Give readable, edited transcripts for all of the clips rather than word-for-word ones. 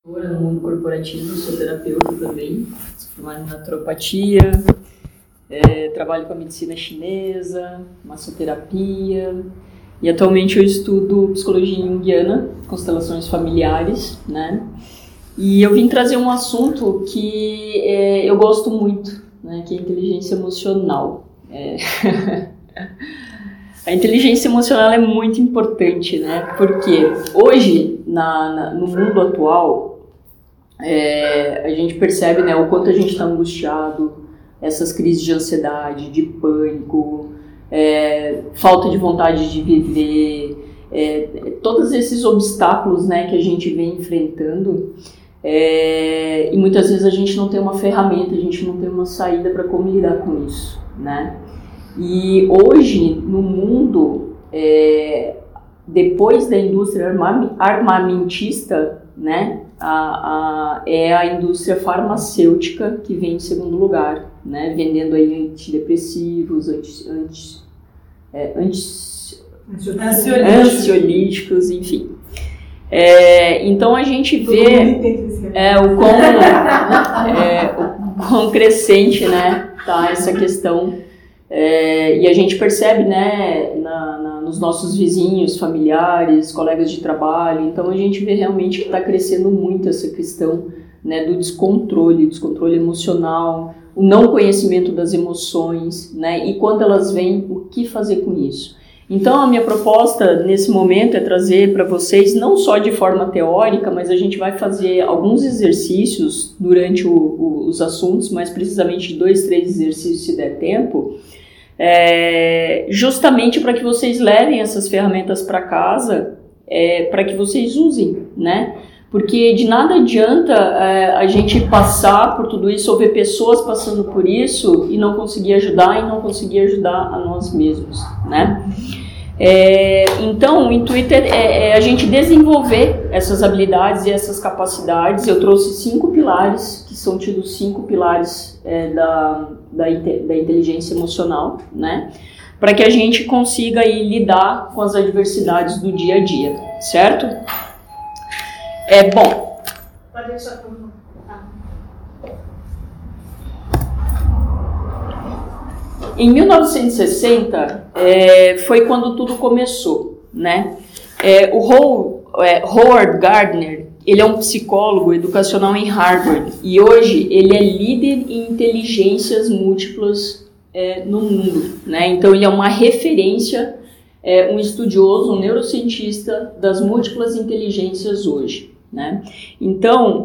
No mundo corporativo, sou terapeuta também, sou formada em naturopatia, trabalho com a medicina chinesa, massoterapia, e atualmente eu estudo psicologia junguiana, constelações familiares, né? E eu vim trazer um assunto que eu gosto muito, né? Que é a inteligência emocional. A inteligência emocional é muito importante, né? Porque hoje, no mundo atual, a gente percebe, né, o quanto a gente está angustiado, essas crises de ansiedade, de pânico, falta de vontade de viver, todos esses obstáculos, né, que a gente vem enfrentando, e muitas vezes a gente não tem uma ferramenta, a gente não tem uma saída para como lidar com isso, né? E hoje, no mundo, depois da indústria armamentista, né, é a indústria farmacêutica que vem em segundo lugar, né, vendendo aí antidepressivos, ansiolíticos, enfim. Então a gente vê o quão crescente, né, tá essa questão. E a gente percebe, né, nos nossos vizinhos, familiares, colegas de trabalho. Então a gente vê realmente que está crescendo muito essa questão, né, do descontrole emocional, o não conhecimento das emoções, né, e quando elas vêm, o que fazer com isso. Então a minha proposta nesse momento é trazer para vocês, não só de forma teórica, mas a gente vai fazer alguns exercícios durante os assuntos, mais precisamente 2, 3 exercícios se der tempo, justamente para que vocês levem essas ferramentas para casa, para que vocês usem, né? Porque de nada adianta a gente passar por tudo isso, ou ver pessoas passando por isso e não conseguir ajudar a nós mesmos, né? Então, o intuito é a gente desenvolver essas habilidades e essas capacidades. Eu trouxe 5 pilares, que são tidos 5 pilares da inteligência emocional, né? Para que a gente consiga aí lidar com as adversidades do dia a dia, certo? Bom. Pode deixar para mim. Em 1960 foi quando tudo começou, né? Howard Gardner, ele é um psicólogo educacional em Harvard e hoje ele é líder em inteligências múltiplas no mundo, né? Então ele é uma referência, um estudioso, um neurocientista das múltiplas inteligências hoje, né? Então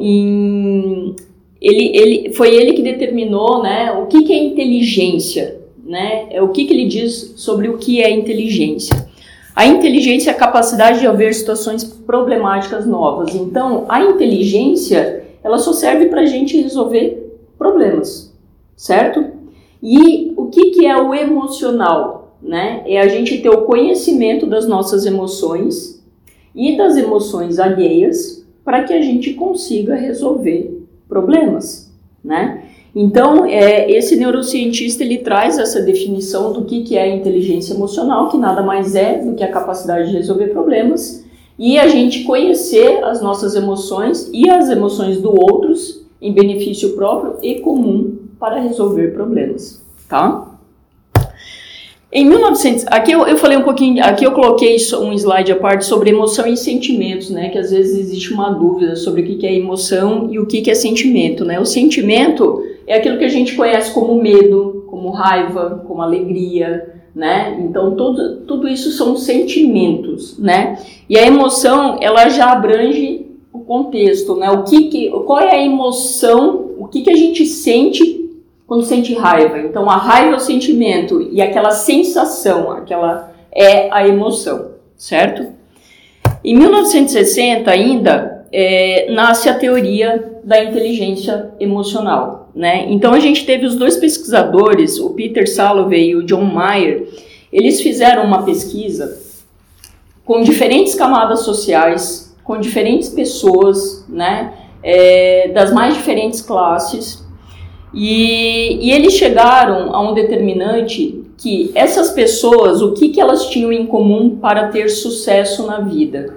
foi ele que determinou, né, o que é inteligência. Né? O que ele diz sobre o que é inteligência. A inteligência é a capacidade de haver situações problemáticas novas. Então, a inteligência, ela só serve para a gente resolver problemas, certo? E o que é o emocional? Né? É a gente ter o conhecimento das nossas emoções e das emoções alheias para que a gente consiga resolver problemas, né? Então, esse neurocientista, ele traz essa definição do que é a inteligência emocional, que nada mais é do que a capacidade de resolver problemas e a gente conhecer as nossas emoções e as emoções do outros em benefício próprio e comum para resolver problemas, tá? Em 1900, aqui eu falei um pouquinho, aqui eu coloquei um slide à parte sobre emoção e sentimentos, né, que às vezes existe uma dúvida sobre o que é emoção e o que é sentimento, né? O sentimento é aquilo que a gente conhece como medo, como raiva, como alegria, né? Então tudo isso são sentimentos, né? E a emoção, ela já abrange o contexto, né? Qual é a emoção, o que a gente sente quando sente raiva. Então, a raiva é o sentimento e aquela sensação, aquela é a emoção, certo? Em 1960 ainda, nasce a teoria da inteligência emocional, né? Então, a gente teve os 2 pesquisadores, o Peter Salovey e o John Mayer, eles fizeram uma pesquisa com diferentes camadas sociais, com diferentes pessoas, né? Das mais diferentes classes, e eles chegaram a um determinante que essas pessoas, o que elas tinham em comum para ter sucesso na vida,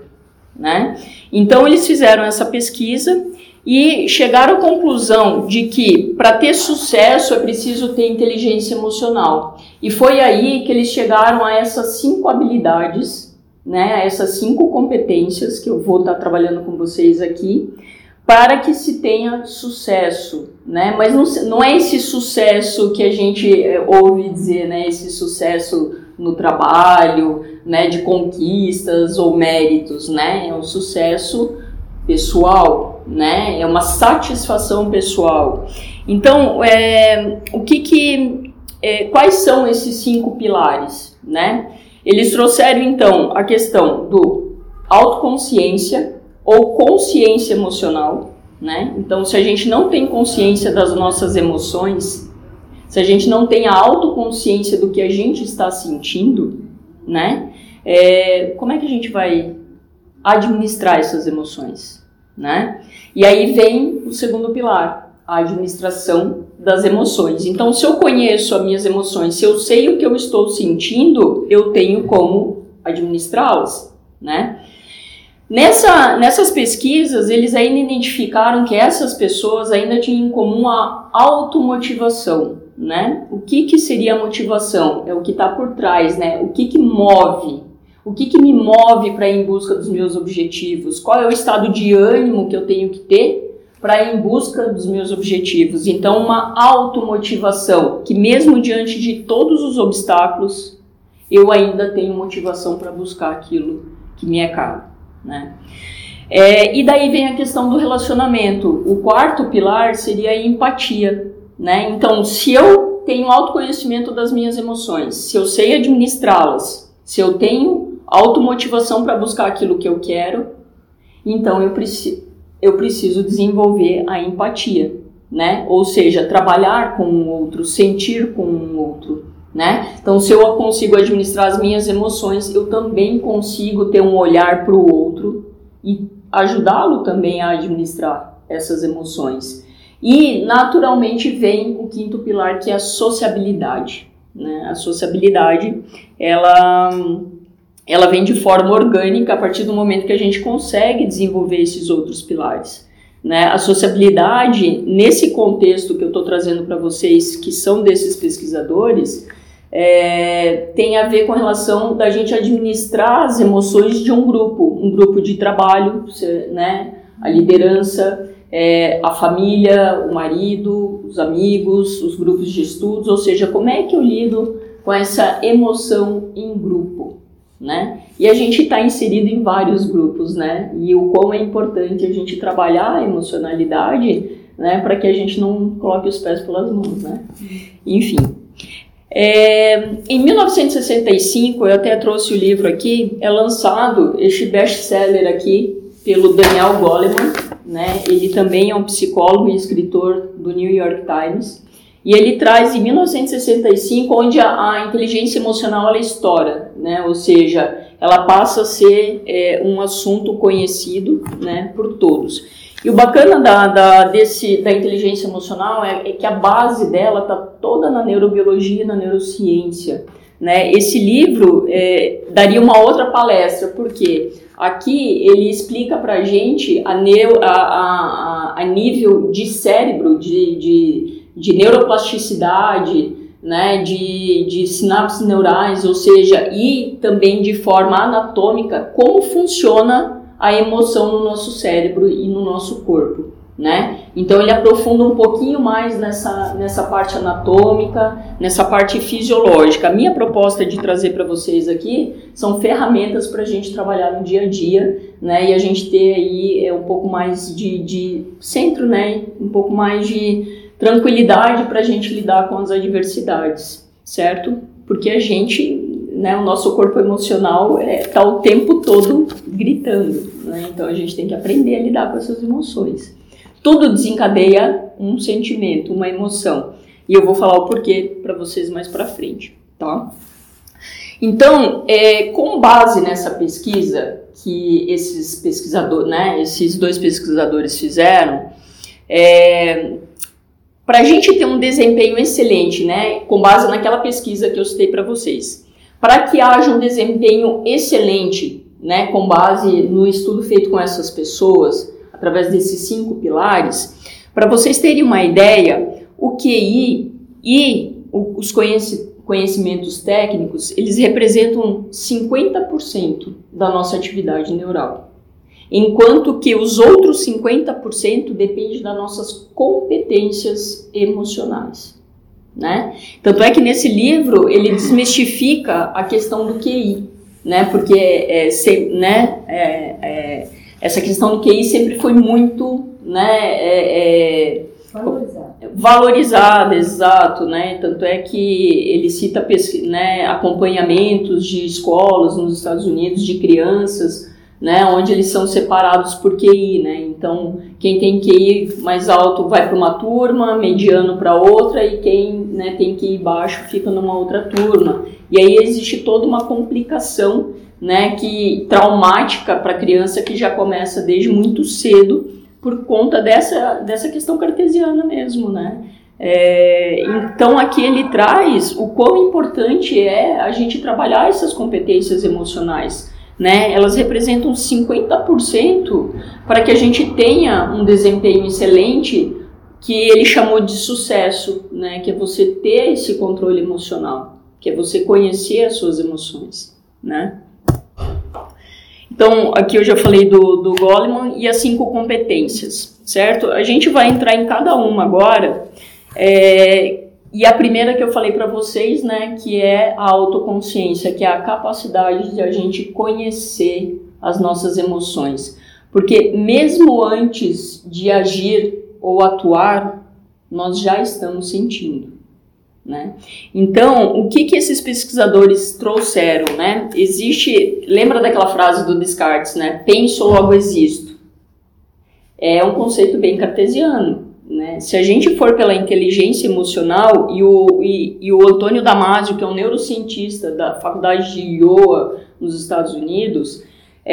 né? Então, eles fizeram essa pesquisa e chegaram à conclusão de que para ter sucesso é preciso ter inteligência emocional. E foi aí que eles chegaram a essas 5 habilidades, né, a essas 5 competências que eu vou estar trabalhando com vocês aqui, para que se tenha sucesso, né? Mas não é esse sucesso que a gente ouve dizer, né, esse sucesso no trabalho, né, de conquistas ou méritos, né? É um sucesso pessoal, né? É uma satisfação pessoal. Então, quais são esses 5 pilares, né? Eles trouxeram, então, a questão do autoconsciência ou consciência emocional, né? Então, se a gente não tem consciência das nossas emoções, se a gente não tem a autoconsciência do que a gente está sentindo, né? Como é que a gente vai administrar essas emoções, né? E aí vem o segundo pilar, a administração das emoções. Então, se eu conheço as minhas emoções, se eu sei o que eu estou sentindo, eu tenho como administrá-las, né? Nessas pesquisas, eles ainda identificaram que essas pessoas ainda tinham em comum a automotivação, né? O que seria a motivação? É o que está por trás, né? O que move? O que me move para ir em busca dos meus objetivos? Qual é o estado de ânimo que eu tenho que ter para ir em busca dos meus objetivos? Então, uma automotivação, que mesmo diante de todos os obstáculos, eu ainda tenho motivação para buscar aquilo que me é caro, né? E daí vem a questão do relacionamento. O quarto pilar seria a empatia, né? Então, se eu tenho autoconhecimento das minhas emoções, se eu sei administrá-las, se eu tenho automotivação para buscar aquilo que eu quero, então eu preciso desenvolver a empatia, né? Ou seja, trabalhar com o outro, sentir com o outro, né? Então, se eu consigo administrar as minhas emoções, eu também consigo ter um olhar para o outro e ajudá-lo também a administrar essas emoções. E, naturalmente, vem o quinto pilar, que é a sociabilidade, né? A sociabilidade, ela vem de forma orgânica a partir do momento que a gente consegue desenvolver esses outros pilares, né? A sociabilidade, nesse contexto que eu estou trazendo para vocês, que são desses pesquisadores, tem a ver com a relação da gente administrar as emoções de um grupo de trabalho, né? A liderança, a família, o marido, os amigos, os grupos de estudos, ou seja, como é que eu lido com essa emoção em grupo, né? E a gente está inserido em vários grupos, né? E o quão é importante a gente trabalhar a emocionalidade, né? Para que a gente não coloque os pés pelas mãos, né? Enfim. Em 1965, eu até trouxe o livro aqui, é lançado este best-seller aqui pelo Daniel Goleman, né? Ele também é um psicólogo e escritor do New York Times. E ele traz em 1965, onde a inteligência emocional ela estoura, né? Ou seja, ela passa a ser um assunto conhecido, né, por todos. E o bacana da inteligência emocional é que a base dela está toda na neurobiologia e na neurociência, né? Esse livro daria uma outra palestra, porque aqui ele explica para a gente a nível de cérebro, de neuroplasticidade, né, de sinapses neurais, ou seja, e também de forma anatômica, como funciona a emoção no nosso cérebro e no nosso corpo, né? Então ele aprofunda um pouquinho mais nessa parte anatômica, nessa parte fisiológica. A minha proposta de trazer para vocês aqui são ferramentas para a gente trabalhar no dia a dia, né? E a gente ter aí um pouco mais de centro, né? Um pouco mais de tranquilidade para a gente lidar com as adversidades, certo? Porque a gente, né, o nosso corpo emocional está o tempo todo gritando, né? Então a gente tem que aprender a lidar com essas emoções. Tudo desencadeia um sentimento, uma emoção. E eu vou falar o porquê para vocês mais para frente, tá? Então, com base nessa pesquisa que esses pesquisadores, né, esses dois pesquisadores fizeram, para a gente ter um desempenho excelente, né, com base naquela pesquisa que eu citei para vocês, para que haja um desempenho excelente, né, com base no estudo feito com essas pessoas, através desses 5 pilares, para vocês terem uma ideia, o QI e os conhecimentos técnicos, eles representam 50% da nossa atividade neural, enquanto que os outros 50% dependem das nossas competências emocionais, né? Tanto é que nesse livro ele desmistifica a questão do QI, né? Porque essa questão do QI sempre foi muito, né, valorizada, exato, né? Tanto é que ele cita, né, acompanhamentos de escolas nos Estados Unidos de crianças, né, onde eles são separados por QI, né? Então, quem tem QI mais alto vai para uma turma, mediano para outra, e quem, né, tem QI baixo fica numa outra turma. E aí existe toda uma complicação, né, traumática para a criança que já começa desde muito cedo por conta dessa questão cartesiana mesmo, né? Então, aqui ele traz o quão importante é a gente trabalhar essas competências emocionais, né? Elas representam 50% para que a gente tenha um desempenho excelente, que ele chamou de sucesso, né? Que é você ter esse controle emocional, que é você conhecer as suas emoções, né? Então, aqui eu já falei do Goleman e as 5 competências, certo? A gente vai entrar em cada uma agora, e a primeira que eu falei para vocês, né, que é a autoconsciência, que é a capacidade de a gente conhecer as nossas emoções. Porque mesmo antes de agir ou atuar, nós já estamos sentindo, né? Então, o que esses pesquisadores trouxeram, né? Lembra daquela frase do Descartes, né? Penso, logo existo. É um conceito bem cartesiano, né? Se a gente for pela inteligência emocional, e o Antônio Damasio, que é um neurocientista da faculdade de Iowa, nos Estados Unidos,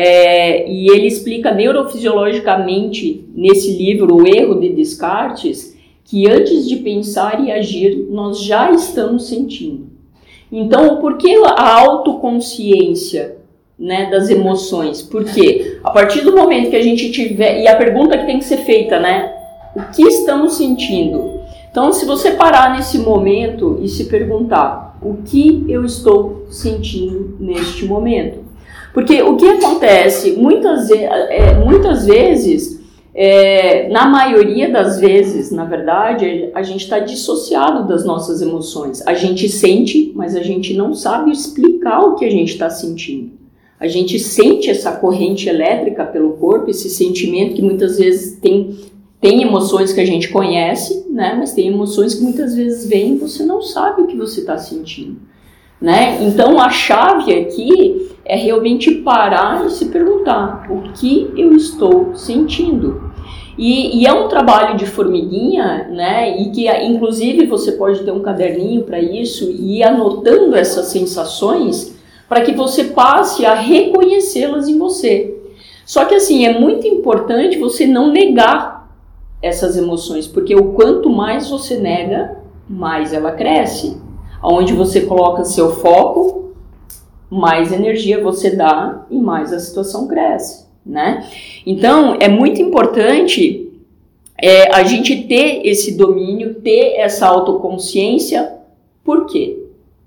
e ele explica neurofisiologicamente nesse livro O Erro de Descartes, que antes de pensar e agir, nós já estamos sentindo. Então, por que a autoconsciência, né, das emoções? Porque a partir do momento que a gente tiver... E a pergunta que tem que ser feita, né? O que estamos sentindo? Então, se você parar nesse momento e se perguntar, o que eu estou sentindo neste momento? Porque o que acontece? Muitas vezes... na maioria das vezes, na verdade, a gente está dissociado das nossas emoções. A gente sente, mas a gente não sabe explicar o que a gente está sentindo. A gente sente essa corrente elétrica pelo corpo, esse sentimento que muitas vezes tem emoções que a gente conhece, né? Mas tem emoções que muitas vezes vêm e você não sabe o que você está sentindo, né? Então, a chave aqui é realmente parar e se perguntar o que eu estou sentindo. E é um trabalho de formiguinha, né? E que, inclusive, você pode ter um caderninho para isso e ir anotando essas sensações para que você passe a reconhecê-las em você. Só que, assim, é muito importante você não negar essas emoções, porque o quanto mais você nega, mais ela cresce. Onde você coloca seu foco, mais energia você dá e mais a situação cresce, né? Então, é muito importante a gente ter esse domínio, ter essa autoconsciência. Por quê?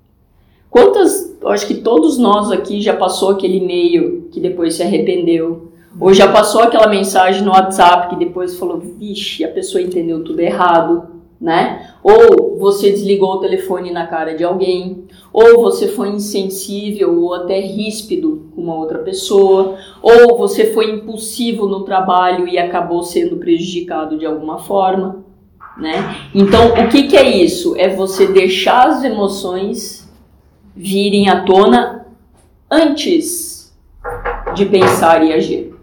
Eu acho que todos nós aqui já passou aquele e-mail que depois se arrependeu, ou já passou aquela mensagem no WhatsApp que depois falou, vixe, a pessoa entendeu tudo errado, né? Ou você desligou o telefone na cara de alguém, ou você foi insensível ou até ríspido com uma outra pessoa, ou você foi impulsivo no trabalho e acabou sendo prejudicado de alguma forma, né? Então, o que é isso? É você deixar as emoções virem à tona antes de pensar e agir.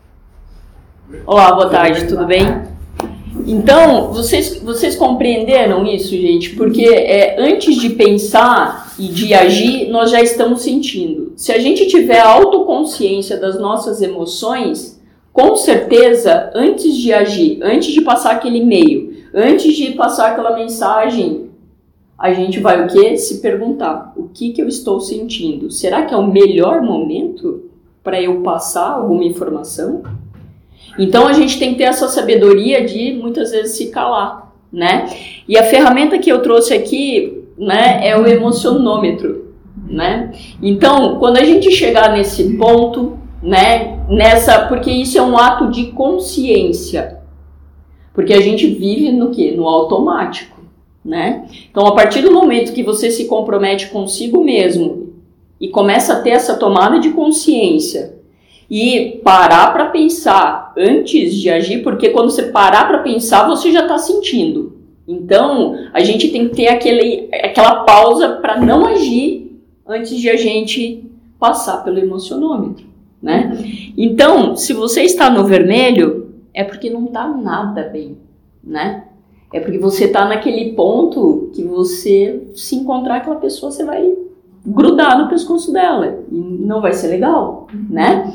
Olá, boa tarde, tudo bem? Então, vocês compreenderam isso, gente? Porque antes de pensar e de agir, nós já estamos sentindo. Se a gente tiver autoconsciência das nossas emoções, com certeza, antes de agir, antes de passar aquele e-mail, antes de passar aquela mensagem, a gente vai o quê? Se perguntar, o que eu estou sentindo? Será que é o melhor momento para eu passar alguma informação? Então a gente tem que ter essa sabedoria de muitas vezes se calar, né? E a ferramenta que eu trouxe aqui, né, é o emocionômetro, né? Então, quando a gente chegar nesse ponto, né, porque isso é um ato de consciência, porque a gente vive no quê? No automático, né? Então, a partir do momento que você se compromete consigo mesmo e começa a ter essa tomada de consciência e parar para pensar antes de agir, porque quando você parar para pensar, você já está sentindo. Então, a gente tem que ter aquela pausa para não agir antes de a gente passar pelo emocionômetro, né? Então, se você está no vermelho, é porque não está nada bem, né? É porque você está naquele ponto que você, se encontrar aquela pessoa, você vai grudar no pescoço dela e não vai ser legal, né?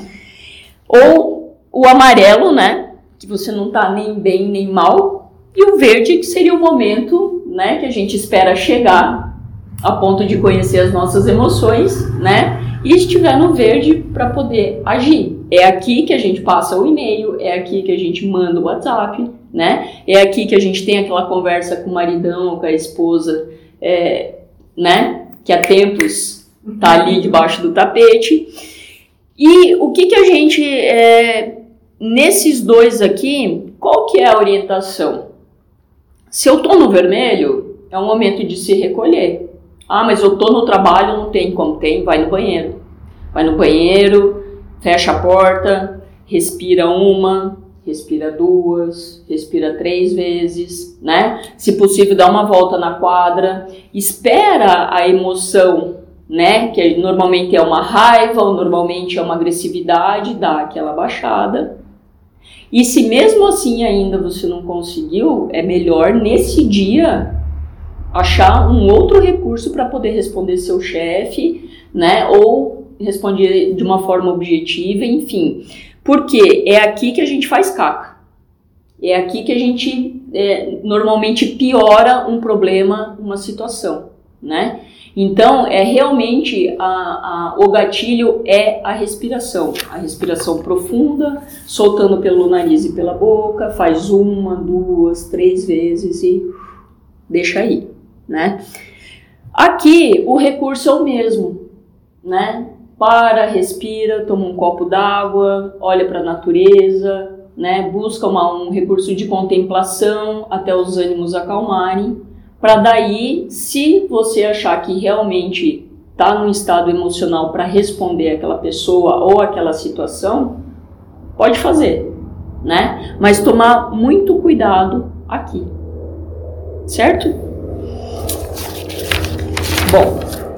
Ou o amarelo, né? Que você não está nem bem nem mal, e o verde, que seria o momento, né, que a gente espera chegar a ponto de conhecer as nossas emoções, né? E estiver no verde para poder agir. É aqui que a gente passa o e-mail, é aqui que a gente manda o WhatsApp, né? É aqui que a gente tem aquela conversa com o maridão, com a esposa, né? Que há tempos tá ali debaixo do tapete. E o que a gente, nesses dois aqui, qual que é a orientação? Se eu tô no vermelho, é um momento de se recolher. Ah, mas eu tô no trabalho, não tem como tem, vai no banheiro. Vai no banheiro, fecha a porta, respira uma, respira duas, respira 3 vezes, né? Se possível, dá uma volta na quadra, espera a emoção, né? Que normalmente é uma raiva ou normalmente é uma agressividade, dá aquela baixada. E se mesmo assim ainda você não conseguiu, é melhor nesse dia achar um outro recurso para poder responder seu chefe, né? Ou responder de uma forma objetiva, enfim. Porque é aqui que a gente faz caca. É aqui que a gente normalmente piora um problema, uma situação, né? Então, realmente o gatilho é a respiração profunda, soltando pelo nariz e pela boca, faz 1, 2, 3 vezes e deixa aí, né? Aqui, o recurso é o mesmo, né? Para, respira, toma um copo d'água, olha para a natureza, né? Busca um recurso de contemplação até os ânimos acalmarem, para daí, se você achar que realmente está num estado emocional para responder aquela pessoa ou aquela situação, pode fazer, né? Mas tomar muito cuidado aqui, certo? Bom,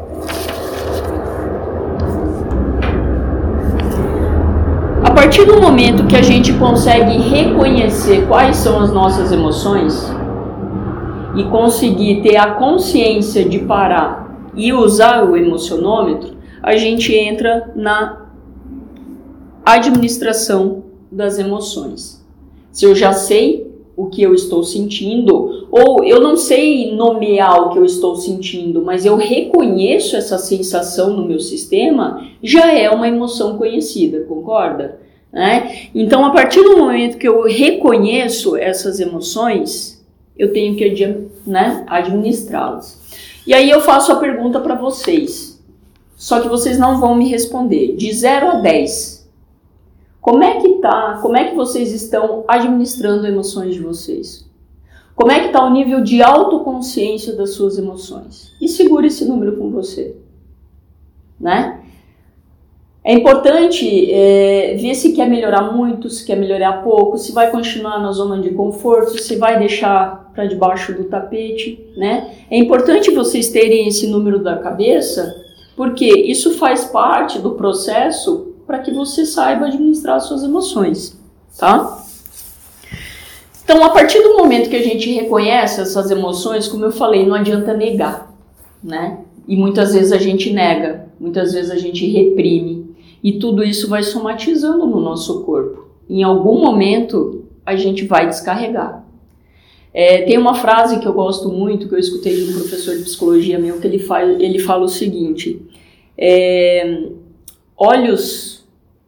a partir do momento que a gente consegue reconhecer quais são as nossas emoções e conseguir ter a consciência de parar e usar o emocionômetro, a gente entra na administração das emoções. Se eu já sei o que eu estou sentindo, ou eu não sei nomear o que eu estou sentindo, mas eu reconheço essa sensação no meu sistema, já é uma emoção conhecida, concorda? Né? Então, a partir do momento que eu reconheço essas emoções, eu tenho que, né, administrá-las. E aí eu faço a pergunta para vocês, só que vocês não vão me responder. De 0 a 10, como é que vocês estão administrando emoções de vocês? Como é que está o nível de autoconsciência das suas emoções? E segure esse número com você, né? É importante ver se quer melhorar muito, se quer melhorar pouco, se vai continuar na zona de conforto, se vai deixar para debaixo do tapete, né? É importante vocês terem esse número da cabeça, porque isso faz parte do processo para que você saiba administrar as suas emoções, tá? Então, a partir do momento que a gente reconhece essas emoções, como eu falei, não adianta negar, né? E muitas vezes a gente nega, muitas vezes a gente reprime. E tudo isso vai somatizando no nosso corpo. Em algum momento, a gente vai descarregar. Tem uma frase que eu gosto muito, que eu escutei de um professor de psicologia meu, que ele fala o seguinte: olhos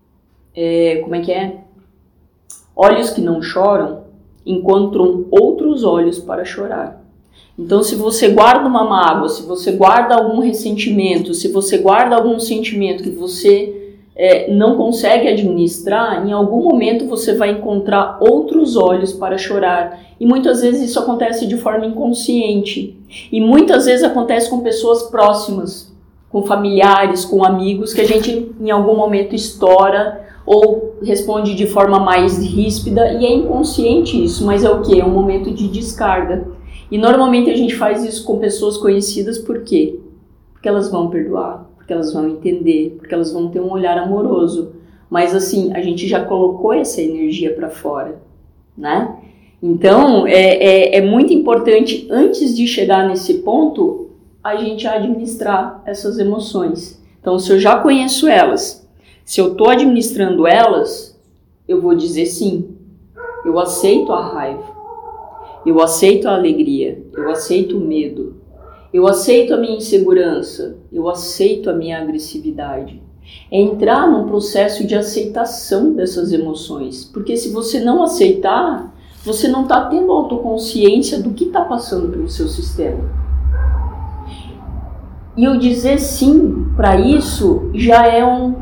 como é que é? Olhos que não choram encontram outros olhos para chorar. Então, se você guarda uma mágoa, se você guarda algum ressentimento, se você guarda algum sentimento que você não consegue administrar, em algum momento você vai encontrar outros olhos para chorar. E muitas vezes isso acontece de forma inconsciente. E muitas vezes acontece com pessoas próximas, com familiares, com amigos, que a gente em algum momento estoura ou responde de forma mais ríspida, e é inconsciente isso, mas é o quê? É um momento de descarga. E normalmente a gente faz isso com pessoas conhecidas, por quê? Porque elas vão perdoar, porque elas vão entender, porque elas vão ter um olhar amoroso. Mas assim, a gente já colocou essa energia para fora, né? Então, é muito importante, antes de chegar nesse ponto, a gente administrar essas emoções. Então, se eu já conheço elas, se eu estou administrando elas, eu vou dizer sim, eu aceito a raiva. Eu aceito a alegria, eu aceito o medo, eu aceito a minha insegurança, eu aceito a minha agressividade. É entrar num processo de aceitação dessas emoções, porque se você não aceitar, você não está tendo autoconsciência do que está passando pelo seu sistema. E eu dizer sim para isso já é um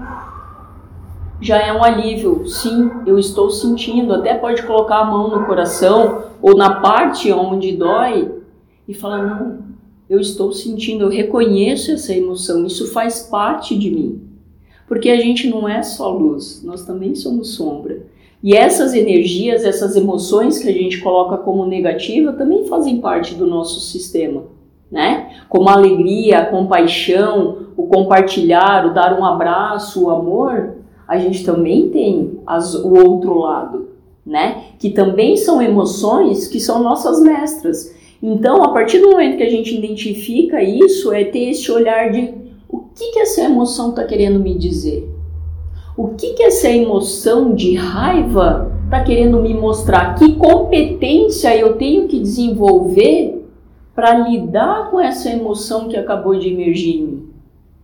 alívio. Sim, eu estou sentindo. Até pode colocar a mão no coração ou na parte onde dói e falar, não, eu estou sentindo, eu reconheço essa emoção, isso faz parte de mim. Porque a gente não é só luz, nós também somos sombra. E essas energias, essas emoções que a gente coloca como negativa também fazem parte do nosso sistema, né? Como a alegria, a compaixão, o compartilhar, o dar um abraço, o amor, a gente também tem o outro lado, né? Que também são emoções que são nossas mestras. Então, a partir do momento que a gente identifica isso, é ter esse olhar de o que essa emoção está querendo me dizer? O que essa emoção de raiva está querendo me mostrar? Que competência eu tenho que desenvolver para lidar com essa emoção que acabou de emergir em mim?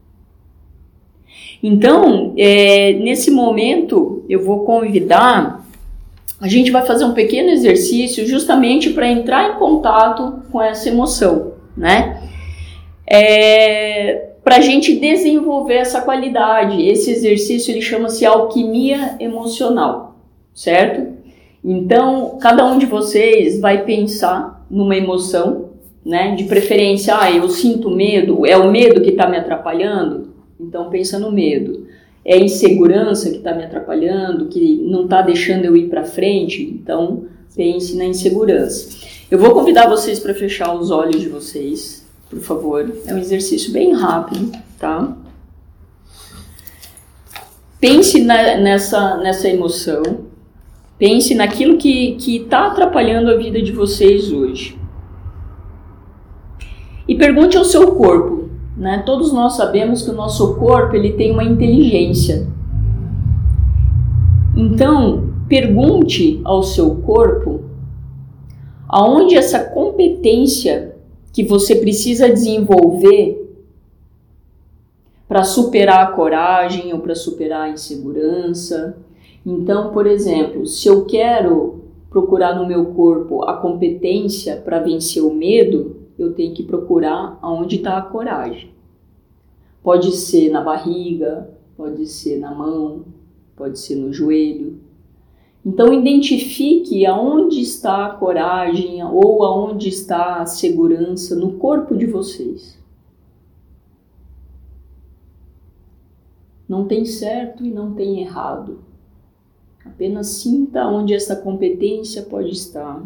Então, nesse momento, eu vou convidar, a gente vai fazer um pequeno exercício justamente para entrar em contato com essa emoção, né? Para a gente desenvolver essa qualidade. Esse exercício ele chama-se alquimia emocional, certo? Então, cada um de vocês vai pensar numa emoção, né? De preferência, eu sinto medo, é o medo que está me atrapalhando? Então, pensa no medo. É a insegurança que está me atrapalhando, que não está deixando eu ir para frente? Então, pense na insegurança. Eu vou convidar vocês para fechar os olhos de vocês, por favor. É um exercício bem rápido, tá? Pense nessa emoção. Pense naquilo que está atrapalhando a vida de vocês hoje. E pergunte ao seu corpo, né? Todos nós sabemos que o nosso corpo ele tem uma inteligência. Então, pergunte ao seu corpo aonde essa competência que você precisa desenvolver para superar a coragem ou para superar a insegurança. Então, por exemplo, se eu quero procurar no meu corpo a competência para vencer o medo, eu tenho que procurar aonde está a coragem. Pode ser na barriga, pode ser na mão, pode ser no joelho. Então, identifique aonde está a coragem ou aonde está a segurança no corpo de vocês. Não tem certo e não tem errado. Apenas sinta onde essa competência pode estar.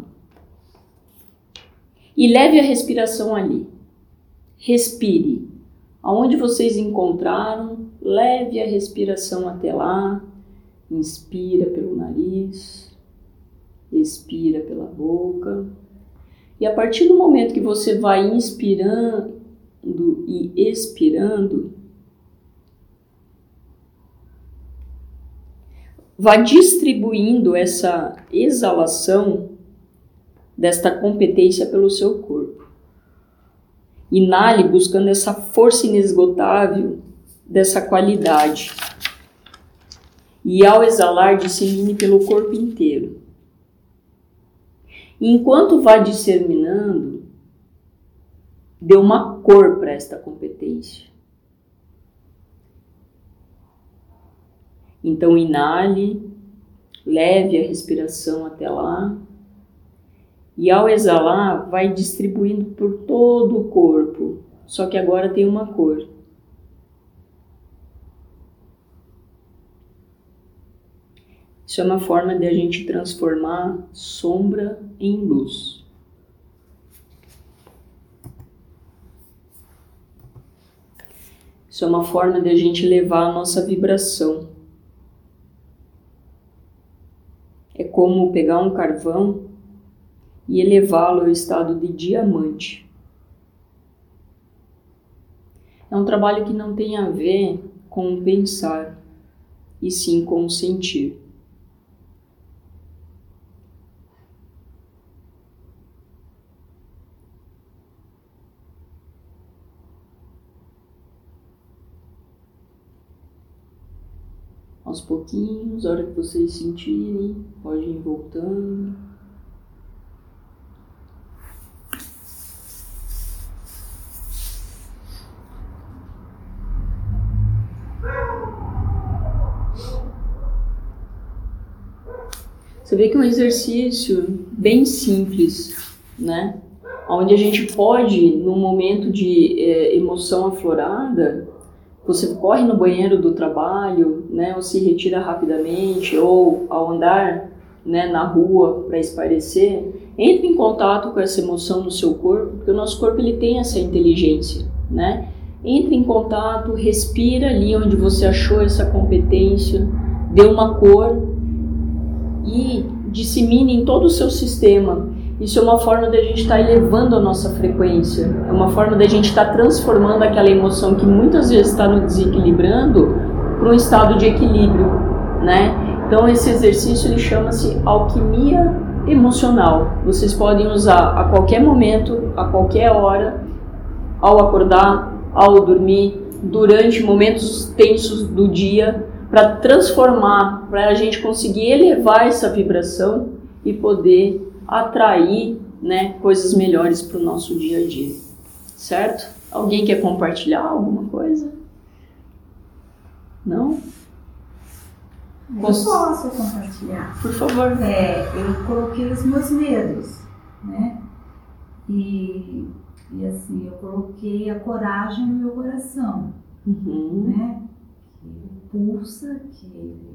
E leve a respiração ali. Respire. Aonde vocês encontraram, leve a respiração até lá. Inspira pelo nariz. Expira pela boca. E a partir do momento que você vai inspirando e expirando, vá distribuindo essa exalação desta competência pelo seu corpo. Inale buscando essa força inesgotável dessa qualidade. e ao exalar dissemine pelo corpo inteiro. Enquanto vai disseminando, dê uma cor para esta competência. Então inale, leve a respiração até lá e ao exalar vai distribuindo por todo o corpo, só que agora tem uma cor. Isso é uma forma de a gente transformar sombra em luz. Isso é uma forma de a gente levar a nossa vibração. É como pegar um carvão e elevá-lo ao estado de diamante. É um trabalho que não tem a ver com pensar, e sim com sentir. Aos pouquinhos, a hora que vocês sentirem, podem ir voltando. Você vê que é um exercício bem simples, né? Onde a gente pode, num momento de emoção aflorada, você corre no banheiro do trabalho, né, ou se retira rapidamente, ou ao andar, né, na rua para espairecer, entre em contato com essa emoção no seu corpo, porque o nosso corpo ele tem essa inteligência, né? Entre em contato, respira ali onde você achou essa competência, dê uma cor e dissemine em todo o seu sistema. Isso é uma forma de a gente estar elevando a nossa frequência, é uma forma de a gente estar transformando aquela emoção que muitas vezes está nos desequilibrando para um estado de equilíbrio, né? Então esse exercício ele chama-se alquimia emocional. Vocês podem usar a qualquer momento, a qualquer hora, ao acordar, ao dormir, durante momentos tensos do dia, para transformar, para a gente conseguir elevar essa vibração e poder atrair, né, coisas melhores para o nosso dia a dia, certo? Alguém quer compartilhar alguma coisa? Não? Eu posso compartilhar. Por favor. Eu coloquei os meus medos, né? E assim, eu coloquei a coragem no meu coração, né? Que pulsa, que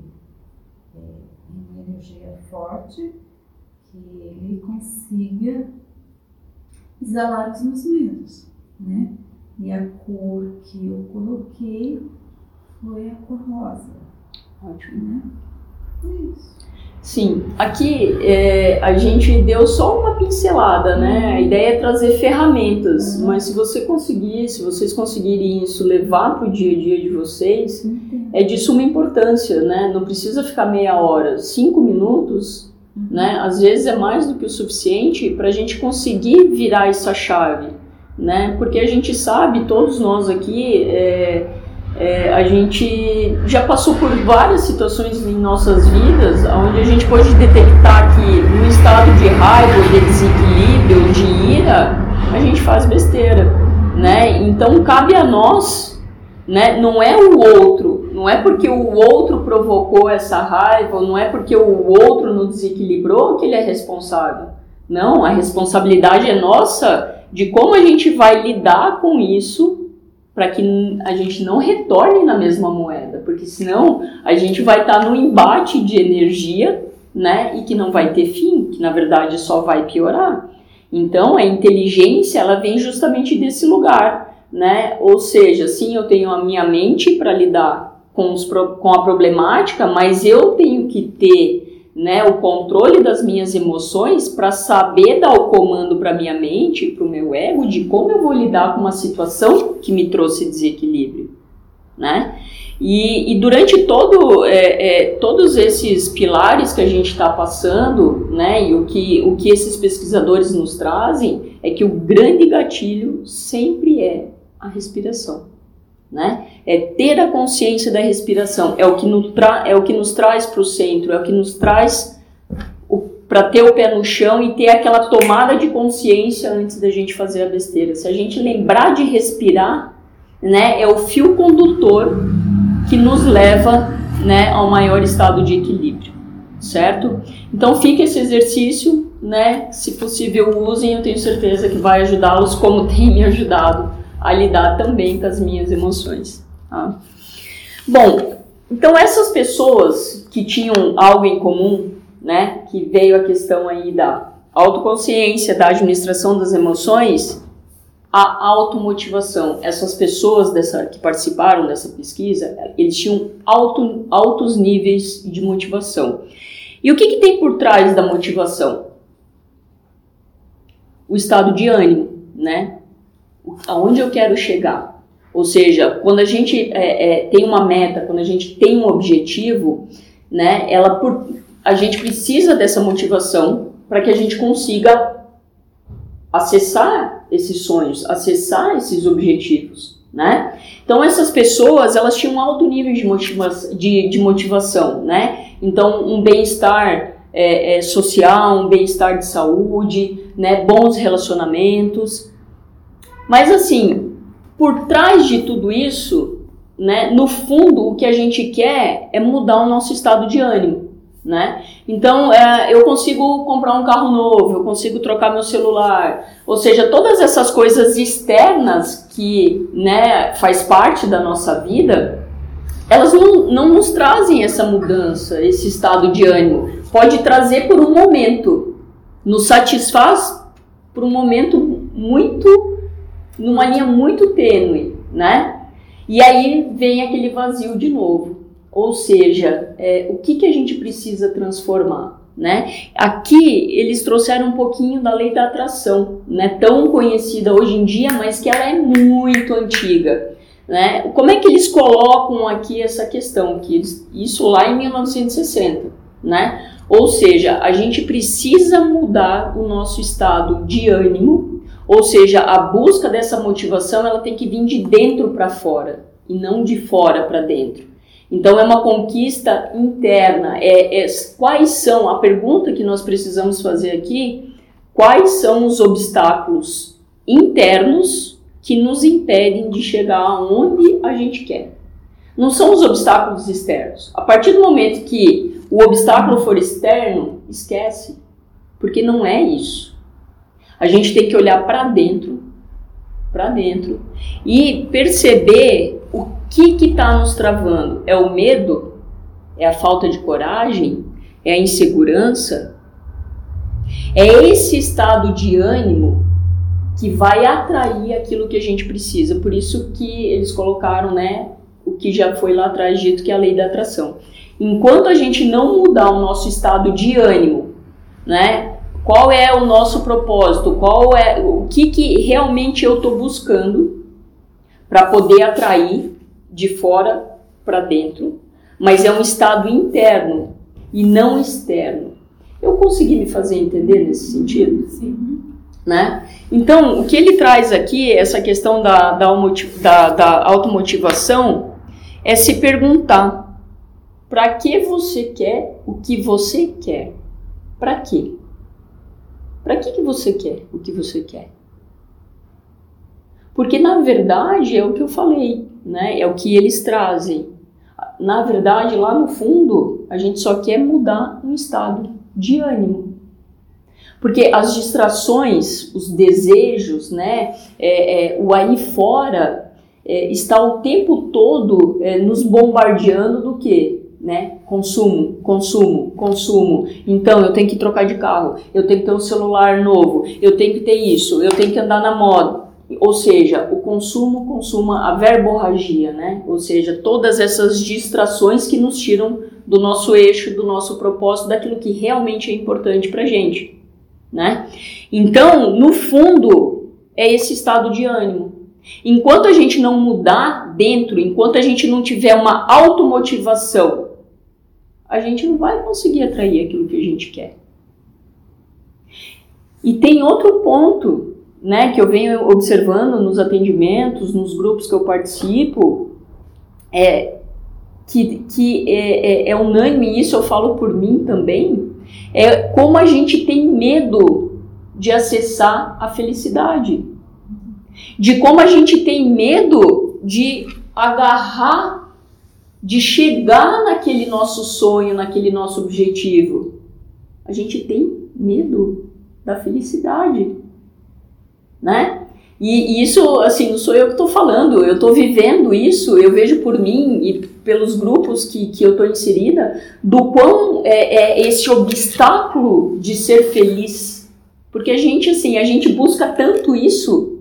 uma energia forte, que ele consiga exalar os meus medos, né? E a cor que eu coloquei foi a cor rosa. Ótimo, né? Foi isso. Sim, aqui a gente deu só uma pincelada, né? A ideia é trazer ferramentas, mas se vocês conseguirem isso levar para o dia a dia de vocês, é de suma importância, né? Não precisa ficar meia hora, 5 minutos, né? Às vezes é mais do que o suficiente para a gente conseguir virar essa chave, né? Porque a gente sabe, todos nós aqui, a gente já passou por várias situações em nossas vidas onde a gente pode detectar que no estado de raiva, de desequilíbrio, de ira, a gente faz besteira, né? Então cabe a nós, né? Não é o outro, não é porque o outro provocou essa raiva, não é porque o outro nos desequilibrou que ele é responsável. Não, a responsabilidade é nossa de como a gente vai lidar com isso para que a gente não retorne na mesma moeda, porque senão a gente vai estar num embate de energia, né, e que não vai ter fim, que na verdade só vai piorar. Então a inteligência ela vem justamente desse lugar, né, ou seja, sim, eu tenho a minha mente para lidar com a problemática, mas eu tenho que ter, né, o controle das minhas emoções para saber dar o comando para minha mente, para o meu ego, de como eu vou lidar com uma situação que me trouxe desequilíbrio, né? E durante todos esses pilares que a gente está passando, né, e o que esses pesquisadores nos trazem é que o grande gatilho sempre é a respiração, né? É ter a consciência da respiração, é o que nos traz para o centro, é o que nos traz para ter o pé no chão e ter aquela tomada de consciência antes da gente fazer a besteira. Se a gente lembrar de respirar, né, é o fio condutor que nos leva, né, ao maior estado de equilíbrio, certo? Então fica esse exercício, né, se possível usem, eu tenho certeza que vai ajudá-los como tem me ajudado a lidar também com as minhas emoções. Tá? Bom, então essas pessoas que tinham algo em comum, né, que veio a questão aí da autoconsciência, da administração das emoções, a automotivação. Essas pessoas que participaram dessa pesquisa, eles tinham altos níveis de motivação. E o que tem por trás da motivação? O estado de ânimo, né? Aonde eu quero chegar. Ou seja, quando a gente tem uma meta, quando a gente tem um objetivo, né, a gente precisa dessa motivação para que a gente consiga acessar esses sonhos, acessar esses objetivos, né? Então essas pessoas, elas tinham um alto nível de motivação, né? Então um bem-estar social, um bem-estar de saúde, né? Bons relacionamentos. Mas assim, por trás de tudo isso, né? No fundo, o que a gente quer é mudar o nosso estado de ânimo, né? Então eu consigo comprar um carro novo, eu consigo trocar meu celular, ou seja, todas essas coisas externas que, né, faz parte da nossa vida, elas não nos trazem essa mudança, esse estado de ânimo. Pode trazer por um momento, nos satisfaz por um momento numa linha muito tênue, né? E aí vem aquele vazio de novo. Ou seja, o que a gente precisa transformar, né? Aqui eles trouxeram um pouquinho da lei da atração, né? Tão conhecida hoje em dia, mas que ela é muito antiga, né? Como é que eles colocam aqui essa questão? Isso lá em 1960, né? Ou seja, a gente precisa mudar o nosso estado de ânimo, ou seja, a busca dessa motivação ela tem que vir de dentro para fora e não de fora para dentro. Então é uma conquista interna, quais são, a pergunta que nós precisamos fazer aqui, quais são os obstáculos internos que nos impedem de chegar aonde a gente quer. Não são os obstáculos externos. A partir do momento que o obstáculo for externo, esquece, porque não é isso. A gente tem que olhar para dentro e perceber o que está nos travando. É o medo? É a falta de coragem? É a insegurança? É esse estado de ânimo que vai atrair aquilo que a gente precisa. Por isso que eles colocaram, né, o que já foi lá atrás dito, que é a lei da atração. Enquanto a gente não mudar o nosso estado de ânimo, né, qual é o nosso propósito, o que realmente eu estou buscando para poder atrair de fora para dentro, mas é um estado interno e não externo. Eu consegui me fazer entender nesse sentido? Sim. Né? Então, o que ele traz aqui, essa questão da automotivação, é se perguntar para que você quer o que você quer? Para quê? Para que você quer o que você quer? Porque, na verdade, é o que eu falei, né? É o que eles trazem. Na verdade, lá no fundo, a gente só quer mudar um estado de ânimo. Porque as distrações, os desejos, né? O aí fora está o tempo todo nos bombardeando do quê? Né? Consumo. Então, eu tenho que trocar de carro, eu tenho que ter um celular novo, eu tenho que ter isso, eu tenho que andar na moda. Ou seja, o consumo, a verborragia, né? Ou seja, todas essas distrações que nos tiram do nosso eixo, do nosso propósito, daquilo que realmente é importante pra gente, né? Então, no fundo, é esse estado de ânimo. Enquanto a gente não mudar dentro, enquanto a gente não tiver uma automotivação, a gente não vai conseguir atrair aquilo que a gente quer. E tem outro ponto, né, que eu venho observando nos atendimentos, nos grupos que eu participo, que é unânime, isso eu falo por mim também, é como a gente tem medo de acessar a felicidade, de como a gente tem medo de agarrar, de chegar naquele nosso sonho, naquele nosso objetivo. A gente tem medo da felicidade, né? E isso, assim, não sou eu que estou falando, eu estou vivendo isso, eu vejo por mim e pelos grupos que eu estou inserida, do quão esse obstáculo de ser feliz. Porque a gente busca tanto isso,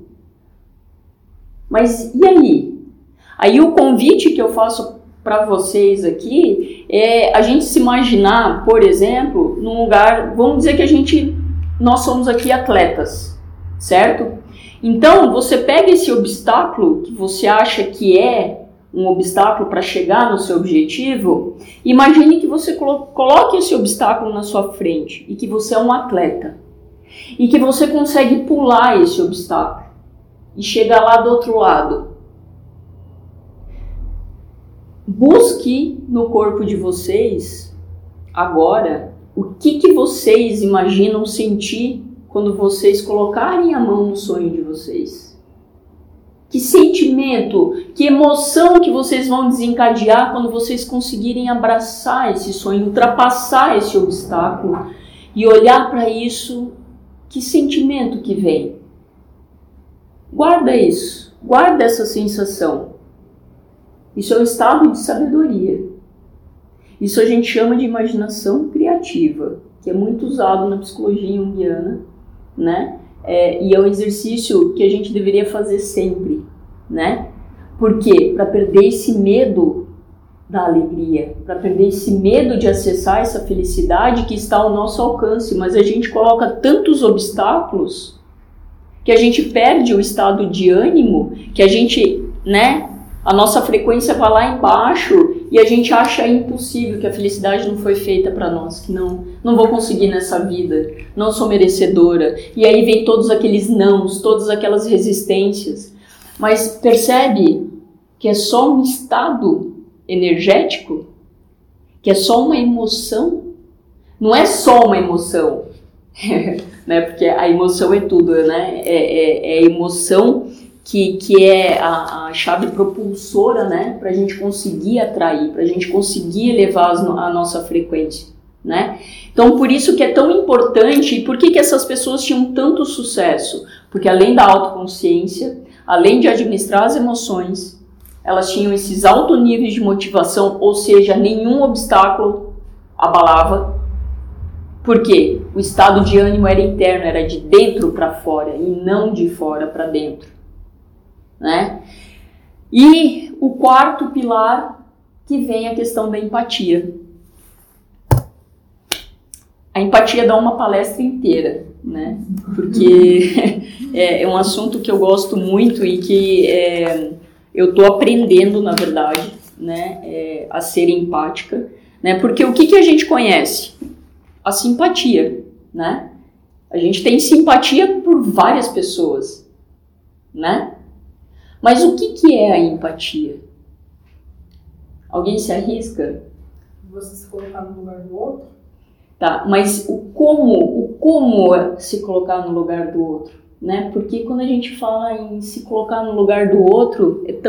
mas e aí? Aí o convite que eu faço para vocês aqui é a gente se imaginar, por exemplo, num lugar, vamos dizer que nós somos aqui atletas, certo? Então, você pega esse obstáculo que você acha que é um obstáculo para chegar no seu objetivo, imagine que você coloque esse obstáculo na sua frente e que você é um atleta e que você consegue pular esse obstáculo e chegar lá do outro lado. Busque no corpo de vocês agora o que vocês imaginam sentir quando vocês colocarem a mão no sonho de vocês. Que sentimento, que emoção que vocês vão desencadear quando vocês conseguirem abraçar esse sonho, ultrapassar esse obstáculo e olhar para isso, que sentimento que vem. Guarda isso, guarda essa sensação. Isso é um estado de sabedoria. Isso a gente chama de imaginação criativa, que é muito usado na psicologia junguiana, né? E é um exercício que a gente deveria fazer sempre, né? Por quê? Para perder esse medo da alegria, para perder esse medo de acessar essa felicidade que está ao nosso alcance, mas a gente coloca tantos obstáculos que a gente perde o estado de ânimo, que a gente, né? A nossa frequência vai lá embaixo e a gente acha impossível, que a felicidade não foi feita para nós, que não vou conseguir nessa vida, não sou merecedora. E aí vem todos aqueles nãos, todas aquelas resistências. Mas percebe que é só um estado energético? Que é só uma emoção? Não é só uma emoção, né? Porque a emoção é tudo, né? É a emoção que é a chave propulsora, né, para a gente conseguir atrair, para a gente conseguir elevar a nossa frequência, né? Então, por isso que é tão importante, e por que essas pessoas tinham tanto sucesso? Porque além da autoconsciência, além de administrar as emoções, elas tinham esses altos níveis de motivação, ou seja, nenhum obstáculo abalava. Por quê? O estado de ânimo era interno, era de dentro para fora, e não de fora para dentro. Né? E o quarto pilar, que vem a questão da empatia. A empatia dá uma palestra inteira, né? Porque é um assunto que eu gosto muito e que eu estou aprendendo, na verdade, né? A ser empática, né? Porque o que a gente conhece? A simpatia, né? A gente tem simpatia por várias pessoas, né? Mas o que é a empatia? Alguém se arrisca? Você se colocar no lugar do outro? Tá, mas o como se colocar no lugar do outro, né? Porque quando a gente fala em se colocar no lugar do outro, é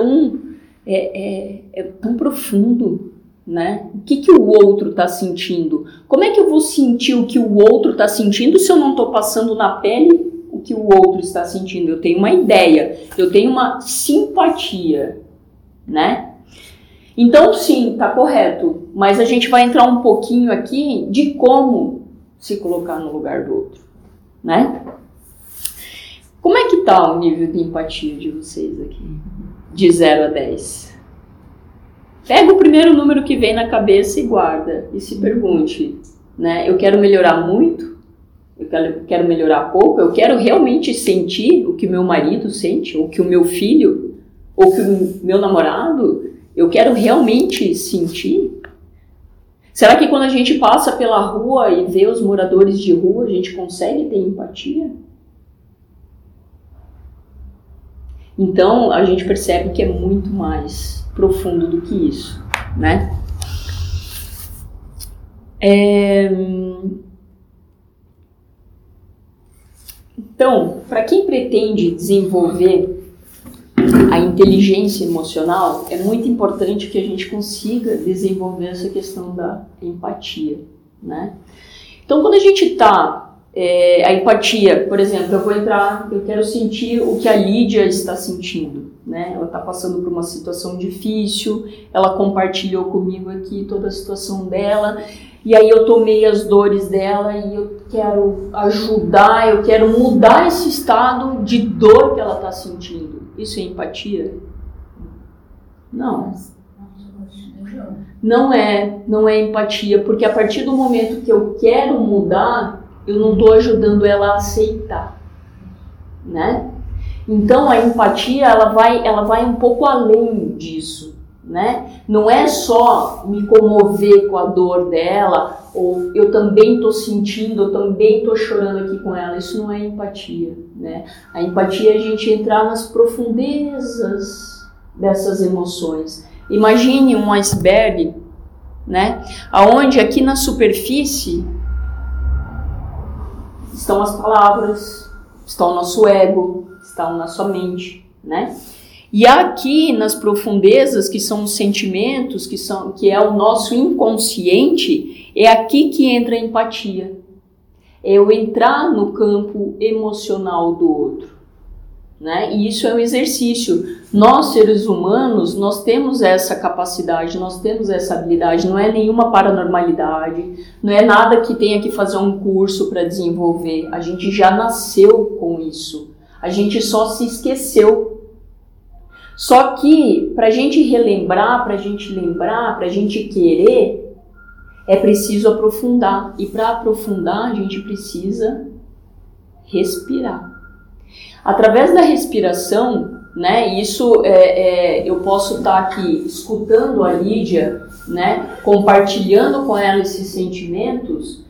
tão profundo, né? O que o outro está sentindo? Como é que eu vou sentir o que o outro está sentindo se eu não estou passando na pele o que o outro está sentindo? Eu tenho uma ideia, eu tenho uma simpatia, né? Então sim, tá correto, mas a gente vai entrar um pouquinho aqui de como se colocar no lugar do outro, né? Como é que tá o nível de empatia de vocês aqui? De 0 a 10. Pega o primeiro número que vem na cabeça e guarda, e se pergunte, né? Eu quero melhorar muito? Eu quero melhorar pouco? Eu quero realmente sentir o que o meu marido sente? Ou que o meu filho? Ou que o meu namorado? Eu quero realmente sentir? Será que quando a gente passa pela rua e vê os moradores de rua, a gente consegue ter empatia? Então, a gente percebe que é muito mais profundo do que isso, né? Então, para quem pretende desenvolver a inteligência emocional, é muito importante que a gente consiga desenvolver essa questão da empatia, né? Então, quando a gente está... a empatia, por exemplo, eu quero sentir o que a Lídia está sentindo, né? Ela está passando por uma situação difícil, ela compartilhou comigo aqui toda a situação dela, e aí eu tomei as dores dela e eu quero ajudar, eu quero mudar esse estado de dor que ela está sentindo. Isso é empatia? Não. Não é empatia, porque a partir do momento que eu quero mudar, eu não estou ajudando ela a aceitar, né? Então a empatia ela vai um pouco além disso, né? Não é só me comover com a dor dela, ou eu também estou sentindo, eu também estou chorando aqui com ela. Isso não é empatia, né? A empatia é a gente entrar nas profundezas dessas emoções. Imagine um iceberg, né? Aonde aqui na superfície estão as palavras, está o nosso ego, está a nossa mente, né? E aqui nas profundezas, que são os sentimentos, que é o nosso inconsciente, é aqui que entra a empatia. É eu entrar no campo emocional do outro, né? E isso é um exercício. Nós, seres humanos, nós temos essa capacidade, nós temos essa habilidade. Não é nenhuma paranormalidade, não é nada que tenha que fazer um curso para desenvolver. A gente já nasceu com isso. A gente só se esqueceu. Só que, para a gente relembrar, para a gente lembrar, para a gente querer, é preciso aprofundar. E para aprofundar, a gente precisa respirar. Através da respiração, né, isso eu posso estar aqui escutando a Lídia, né, compartilhando com ela esses sentimentos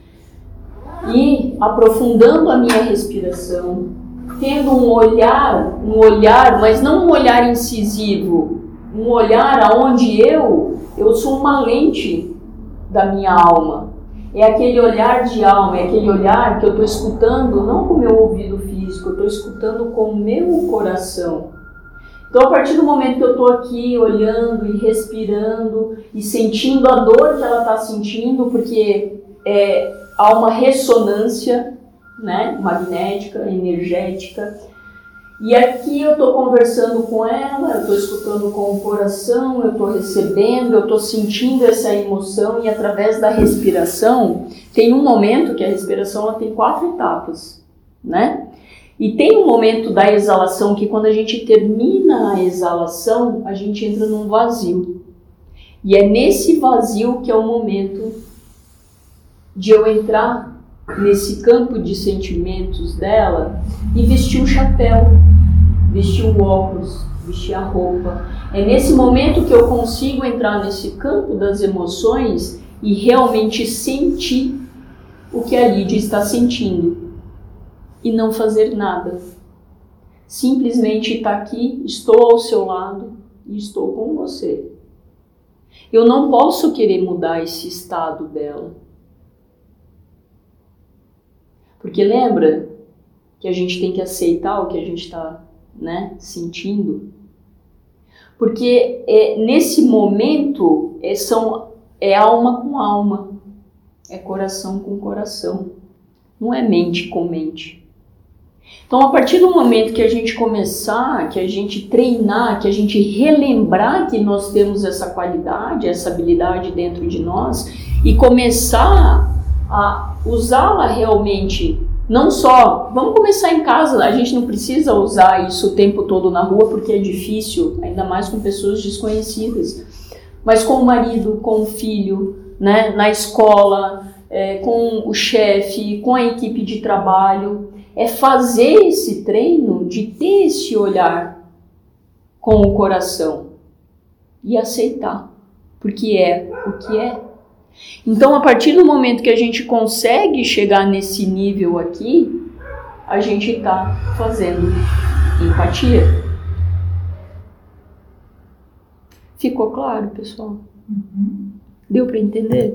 e aprofundando a minha respiração, tendo um olhar, mas não um olhar incisivo, um olhar onde eu sou uma lente da minha alma. É aquele olhar de alma, é aquele olhar que eu estou escutando não com o meu ouvido físico, eu estou escutando com o meu coração. Então, a partir do momento que eu estou aqui olhando e respirando e sentindo a dor que ela está sentindo, porque há uma ressonância, né, magnética, energética, e aqui eu estou conversando com ela, eu estou escutando com o coração, eu estou recebendo, eu estou sentindo essa emoção, e através da respiração, tem um momento que a respiração ela tem 4 etapas, né? E tem um momento da exalação que quando a gente termina a exalação, a gente entra num vazio. E é nesse vazio que é o momento de eu entrar nesse campo de sentimentos dela e vestir o chapéu, vestir o óculos, vestir a roupa. É nesse momento que eu consigo entrar nesse campo das emoções e realmente sentir o que a Lídia está sentindo. E não fazer nada. Simplesmente estar aqui, estou ao seu lado e estou com você. Eu não posso querer mudar esse estado dela. Porque lembra que a gente tem que aceitar o que a gente está, né, sentindo? Porque nesse momento é alma com alma, é coração com coração, não é mente com mente. Então, a partir do momento que a gente começar, que a gente treinar, que a gente relembrar que nós temos essa qualidade, essa habilidade dentro de nós e começar a usá-la realmente, não só, vamos começar em casa, a gente não precisa usar isso o tempo todo na rua porque é difícil, ainda mais com pessoas desconhecidas, mas com o marido, com o filho, né, na escola, com o chefe, com a equipe de trabalho. É fazer esse treino de ter esse olhar com o coração e aceitar, porque é o que é. Então, a partir do momento que a gente consegue chegar nesse nível aqui, a gente está fazendo empatia. Ficou claro, pessoal? Deu para entender?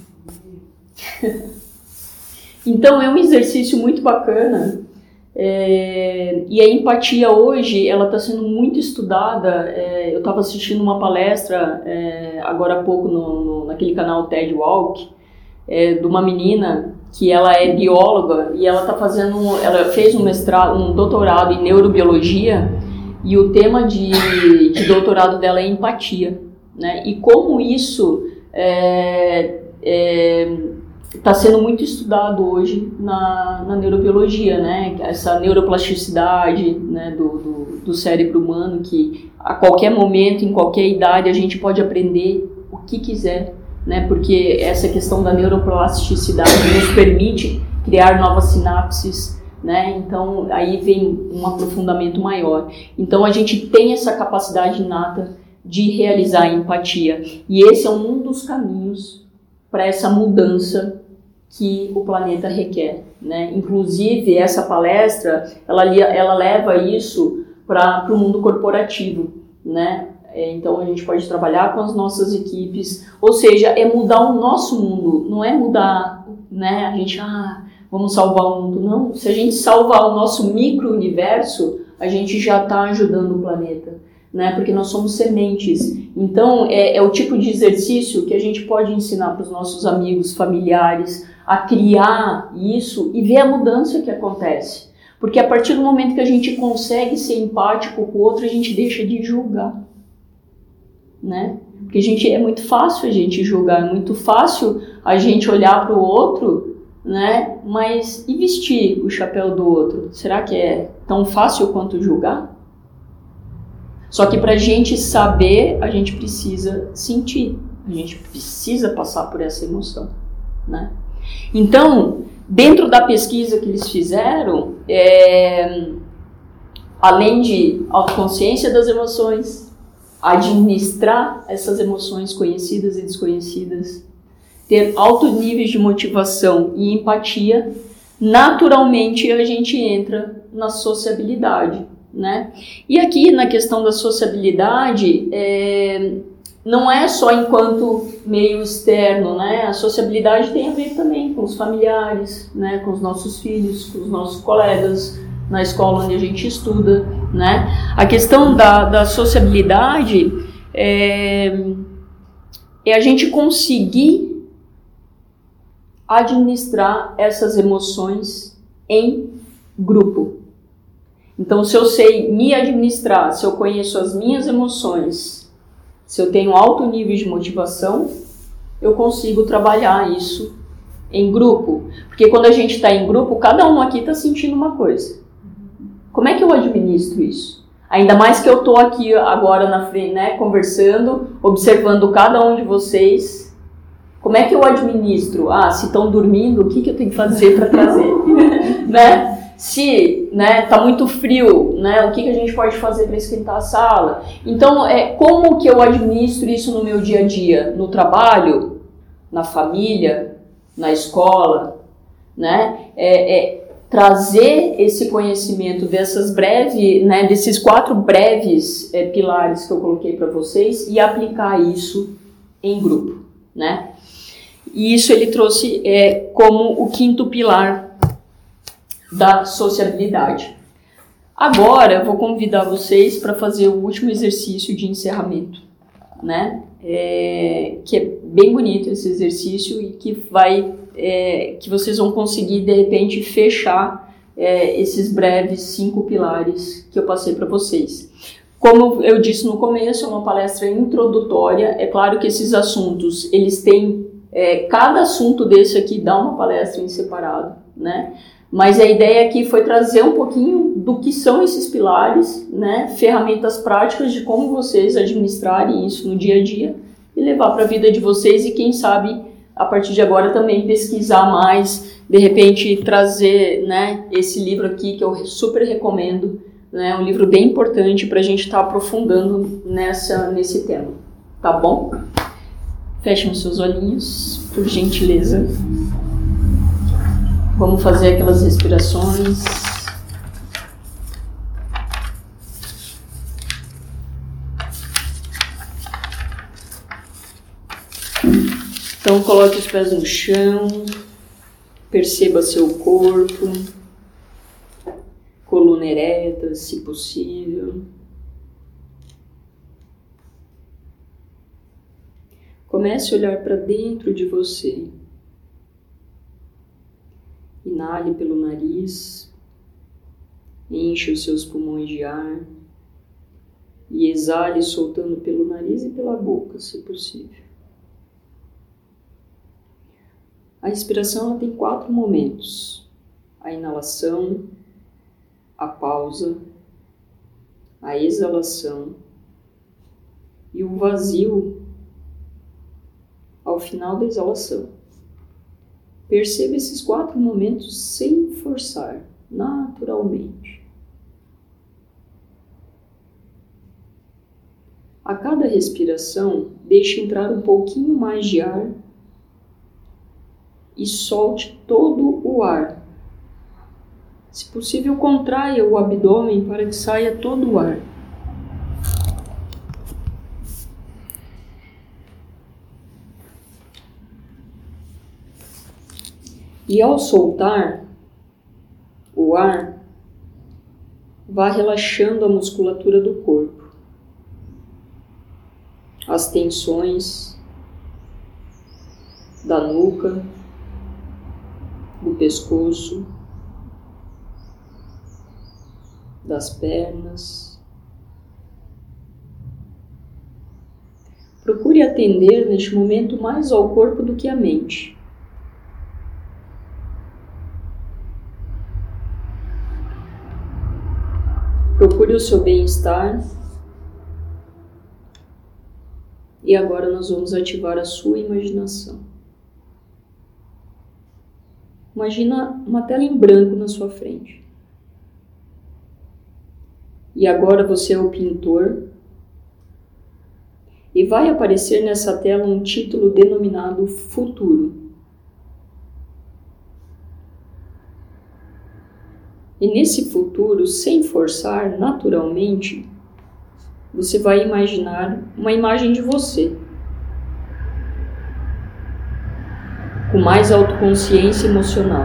Então, é um exercício muito bacana. E a empatia hoje, ela está sendo muito estudada. Eu estava assistindo uma palestra agora há pouco naquele canal TED Walk, de uma menina que ela é bióloga e ela fez um doutorado em neurobiologia, e o tema de doutorado dela é empatia, né? E como isso está sendo muito estudado hoje na neurobiologia, né? Essa neuroplasticidade, né, do cérebro humano, que a qualquer momento, em qualquer idade, a gente pode aprender o que quiser, né? Porque essa questão da neuroplasticidade nos permite criar novas sinapses, né? Então aí vem um aprofundamento maior. Então a gente tem essa capacidade inata de realizar a empatia, e esse é um dos caminhos para essa mudança que o planeta requer, né? Inclusive essa palestra ela leva isso para o mundo corporativo, né? Então a gente pode trabalhar com as nossas equipes, ou seja, é mudar o nosso mundo, não é mudar, né? A gente, vamos salvar o mundo, não. Se a gente salvar o nosso micro-universo, a gente já está ajudando o planeta, né? Porque nós somos sementes. Então é o tipo de exercício que a gente pode ensinar para os nossos amigos, familiares, a criar isso e ver a mudança que acontece. Porque a partir do momento que a gente consegue ser empático com o outro, a gente deixa de julgar, né? Porque é muito fácil a gente julgar, é muito fácil a gente olhar para o outro, né? Mas e vestir o chapéu do outro? Será que é tão fácil quanto julgar? Só que para a gente saber, a gente precisa sentir, a gente precisa passar por essa emoção, né? Então, dentro da pesquisa que eles fizeram, além de autoconsciência das emoções, administrar essas emoções conhecidas e desconhecidas, ter altos níveis de motivação e empatia, naturalmente a gente entra na sociabilidade, né? E aqui na questão da sociabilidade, não é só enquanto meio externo, né? A sociabilidade tem a ver também com os familiares, né? Com os nossos filhos, com os nossos colegas, na escola onde a gente estuda, né? A questão da sociabilidade é a gente conseguir administrar essas emoções em grupo. Então, se eu sei me administrar, se eu conheço as minhas emoções, se eu tenho alto nível de motivação, eu consigo trabalhar isso em grupo. Porque quando a gente está em grupo, cada um aqui está sentindo uma coisa. Como é que eu administro isso? Ainda mais que eu estou aqui agora na frente, né, conversando, observando cada um de vocês. Como é que eu administro? Se estão dormindo, o que eu tenho que fazer para trazer? Né? Se tá muito frio, né, o que a gente pode fazer para esquentar a sala? Então, como que eu administro isso no meu dia a dia? No trabalho, na família, na escola, né? Trazer esse conhecimento desses 4 breves pilares que eu coloquei para vocês e aplicar isso em grupo, né? E isso ele trouxe como o 5º pilar da sociabilidade. Agora eu vou convidar vocês para fazer o último exercício de encerramento, né? Que é bem bonito esse exercício e que vocês vão conseguir de repente fechar esses breves 5 pilares que eu passei para vocês. Como eu disse no começo, é uma palestra introdutória. É claro que esses assuntos, eles têm cada assunto desse aqui dá uma palestra em separado, né? Mas a ideia aqui foi trazer um pouquinho do que são esses pilares, né? Ferramentas práticas de como vocês administrarem isso no dia a dia e levar para a vida de vocês e quem sabe, a partir de agora também pesquisar mais, de repente trazer, né, esse livro aqui que eu super recomendo, né? Um livro bem importante para a gente estar aprofundando nesse tema, tá bom? Fechem os seus olhinhos, por gentileza. Vamos fazer aquelas respirações. Então coloque os pés no chão, perceba seu corpo, coluna ereta, se possível. Comece a olhar para dentro de você. Inale pelo nariz, enche os seus pulmões de ar e exale soltando pelo nariz e pela boca, se possível. A respiração ela tem 4 momentos: a inalação, a pausa, a exalação e o vazio ao final da exalação. Perceba esses 4 momentos sem forçar, naturalmente. A cada respiração, deixe entrar um pouquinho mais de ar e solte todo o ar. Se possível, contraia o abdômen para que saia todo o ar. E ao soltar o ar, vá relaxando a musculatura do corpo, as tensões da nuca, do pescoço, das pernas. Procure atender neste momento mais ao corpo do que à mente. Procure o seu bem-estar. E agora nós vamos ativar a sua imaginação. Imagina uma tela em branco na sua frente. E agora você é o pintor. E vai aparecer nessa tela um título denominado Futuro. E nesse futuro, sem forçar, naturalmente, você vai imaginar uma imagem de você, com mais autoconsciência emocional,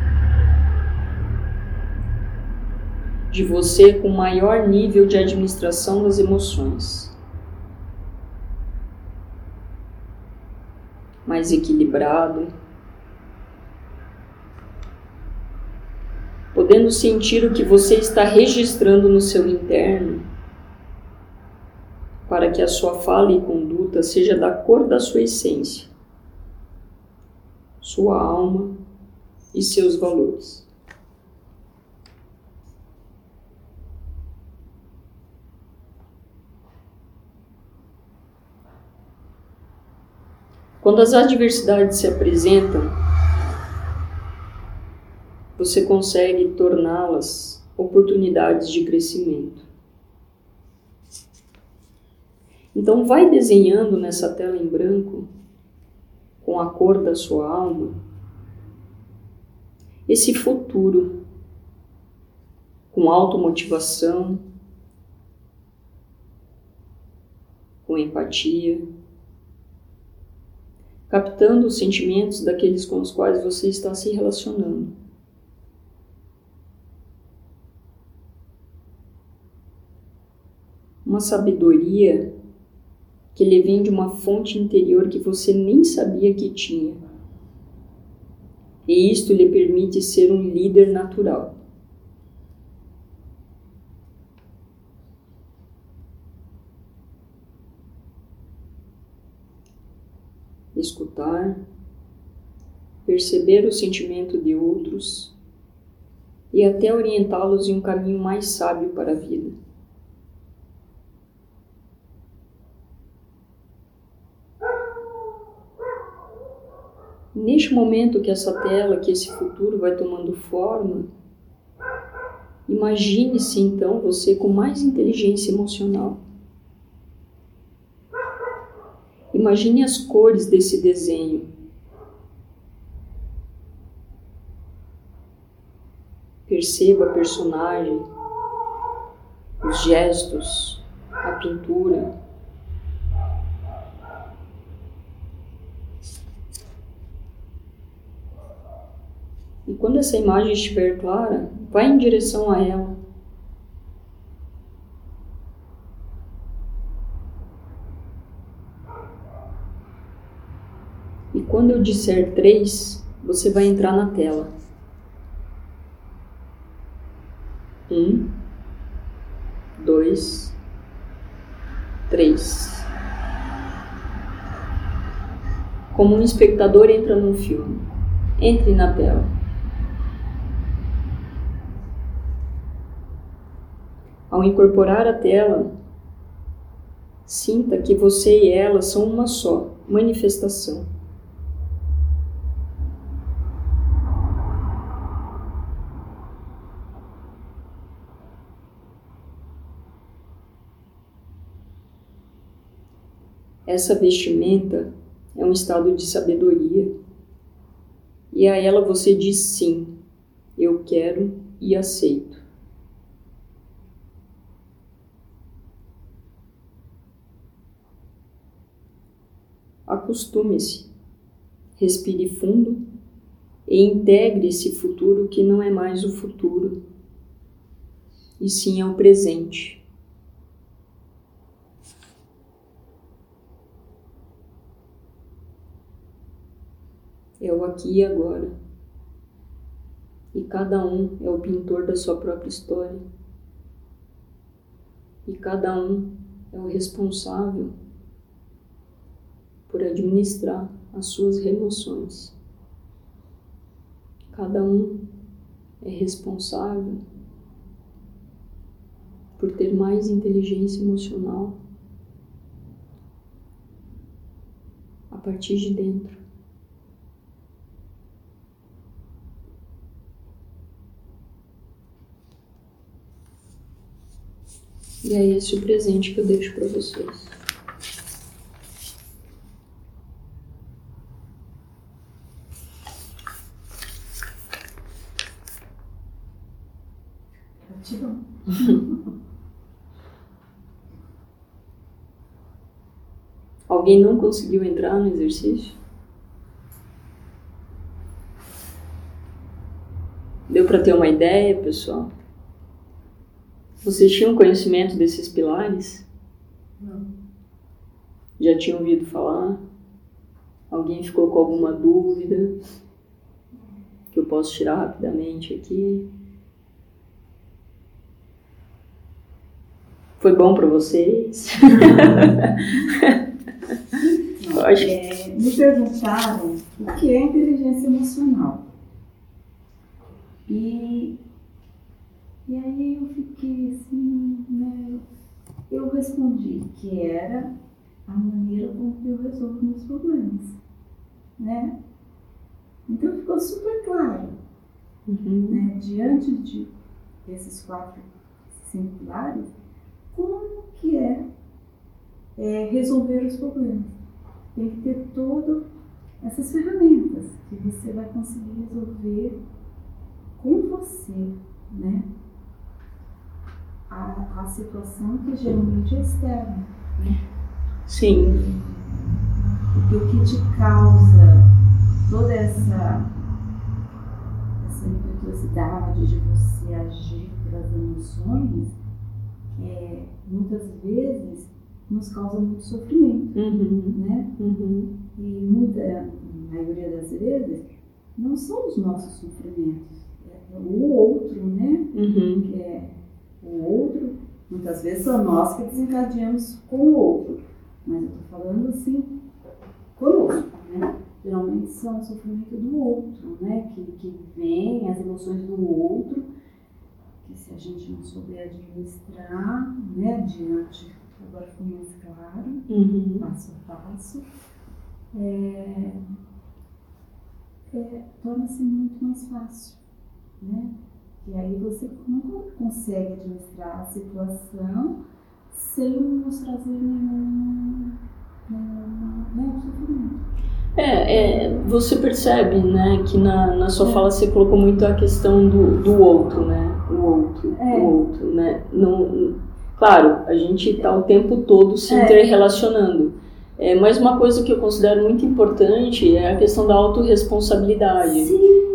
de você com maior nível de administração das emoções, mais equilibrado, podendo sentir o que você está registrando no seu interno, para que a sua fala e conduta seja da cor da sua essência, sua alma e seus valores. Quando as adversidades se apresentam, você consegue torná-las oportunidades de crescimento. Então vai desenhando nessa tela em branco, com a cor da sua alma, esse futuro, com automotivação, com empatia, captando os sentimentos daqueles com os quais você está se relacionando. Uma sabedoria que lhe vem de uma fonte interior que você nem sabia que tinha. E isto lhe permite ser um líder natural. Escutar, perceber o sentimento de outros e até orientá-los em um caminho mais sábio para a vida. Neste momento que essa tela, que esse futuro vai tomando forma, imagine-se então você com mais inteligência emocional. Imagine as cores desse desenho. Perceba a personagem, os gestos, a pintura. E quando essa imagem estiver clara, vai em direção a ela. E quando eu disser 3, você vai entrar na tela. 1, 2, 3. Como um espectador entra num filme. Entre na tela. Ao incorporar a tela, sinta que você e ela são uma só manifestação. Essa vestimenta é um estado de sabedoria. E a ela você diz sim, eu quero e aceito. Acostume-se, respire fundo e integre esse futuro que não é mais o futuro, e sim é o presente. É o aqui e agora. E cada um é o pintor da sua própria história. E cada um é o responsável por administrar as suas emoções. Cada um é responsável por ter mais inteligência emocional a partir de dentro. E é esse o presente que eu deixo para vocês. Gratidão. Alguém não conseguiu entrar no exercício? Deu para ter uma ideia, pessoal? Vocês tinham conhecimento desses pilares? Não. Já tinham ouvido falar? Alguém ficou com alguma dúvida? Que eu posso tirar rapidamente aqui? Foi bom para vocês? Me perguntaram o que é inteligência emocional. E aí eu fiquei assim, né? Eu respondi que era a maneira como eu resolvo meus problemas, né? Então ficou super claro, né? Diante desses 5 pilares, como que é resolver os problemas. Tem que ter todas essas ferramentas que você vai conseguir resolver com você, né? A situação que geralmente é externa, né? Sim. Porque o que te causa toda essa impetuosidade de você agir pelas emoções, muitas vezes nos causa muito sofrimento, né? E a maioria das vezes não são os nossos sofrimentos, é o outro, né? Que é o outro, muitas vezes são nós que desencadeamos com o outro, mas eu estou falando assim, conosco, né? Geralmente são o sofrimento do outro, né? Que vem as emoções do outro, que se a gente não souber administrar, né? Adiante, agora ficou mais claro, passo a passo, torna-se muito mais fácil, né? E aí você não consegue administrar a situação sem nos trazer nenhum sofrimento. Você percebe, né, que na sua fala você colocou muito a questão do outro, né? O outro, né? Não, claro, a gente está o tempo todo se interrelacionando. Mas uma coisa que eu considero muito importante é a questão da autorresponsabilidade. Sim.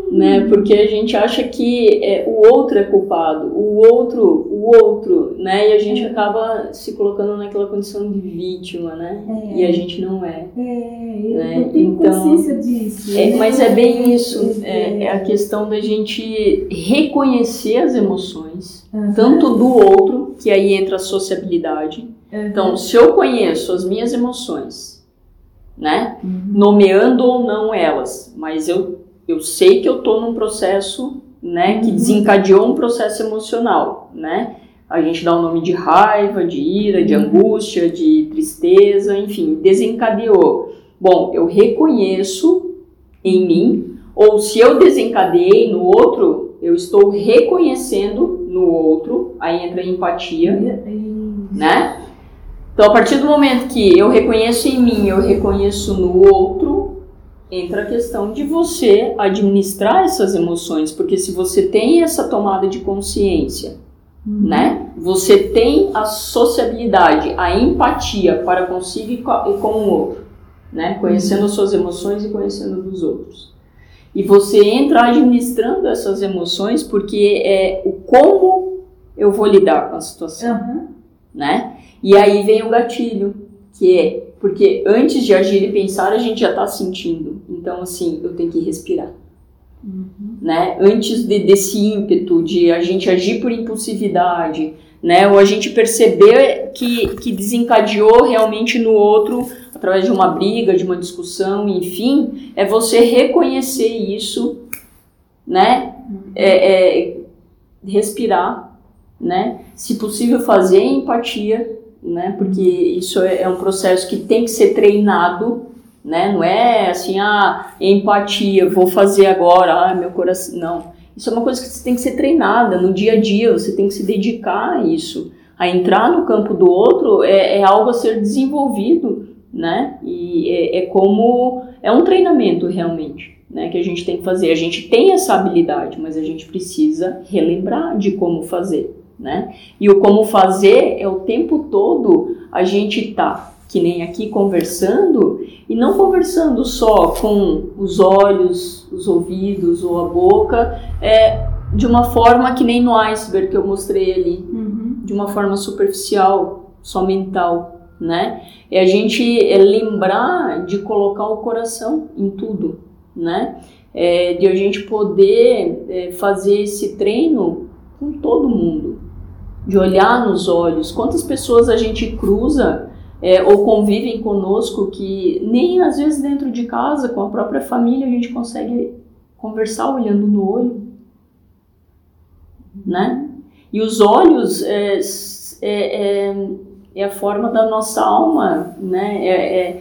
né? Porque a gente acha que o outro é culpado, o outro, né? E a gente acaba se colocando naquela condição de vítima, né? E a gente não é. Eu tenho consciência disso. Mas é bem isso, é a questão da gente reconhecer as emoções, tanto do outro, que aí entra a sociabilidade. Então, se eu conheço as minhas emoções, né? Nomeando ou não elas, mas eu sei que eu estou num processo, né, que desencadeou um processo emocional, né? A gente dá o nome de raiva, de ira, de angústia, de tristeza, enfim, desencadeou. Bom, eu reconheço em mim, ou se eu desencadeei no outro, eu estou reconhecendo no outro, aí entra a empatia, né? Então, a partir do momento que eu reconheço em mim, eu reconheço no outro, entra a questão de você administrar essas emoções, porque se você tem essa tomada de consciência, né, você tem a sociabilidade, a empatia para consigo e com o outro, né, conhecendo as suas emoções e conhecendo dos outros. E você entra administrando essas emoções porque é o como eu vou lidar com a situação, né? E aí vem o gatilho, que é porque antes de agir e pensar, a gente já está sentindo. Então, assim, eu tenho que respirar. Né? Antes desse ímpeto de a gente agir por impulsividade, né? Ou a gente perceber que desencadeou realmente no outro, através de uma briga, de uma discussão, enfim, é você reconhecer isso, né? Respirar, né? Se possível, fazer empatia, né? Porque isso é um processo que tem que ser treinado, né? Não é assim, empatia, vou fazer agora, meu coração, não. Isso é uma coisa que tem que ser treinada no dia a dia, você tem que se dedicar a isso. A entrar no campo do outro é algo a ser desenvolvido, né? E é um treinamento realmente, né? Que a gente tem que fazer. A gente tem essa habilidade, mas a gente precisa relembrar de como fazer, né? E o como fazer é o tempo todo a gente tá, que nem aqui, conversando, e não conversando só com os olhos, os ouvidos ou a boca, de uma forma que nem no iceberg que eu mostrei ali, de uma forma superficial, só mental, né? É a gente lembrar de colocar o coração em tudo, né? De a gente poder fazer esse treino com todo mundo, de olhar nos olhos. Quantas pessoas a gente cruza ou convivem conosco que nem às vezes dentro de casa, com a própria família, a gente consegue conversar olhando no olho, né? E os olhos é a forma da nossa alma, né?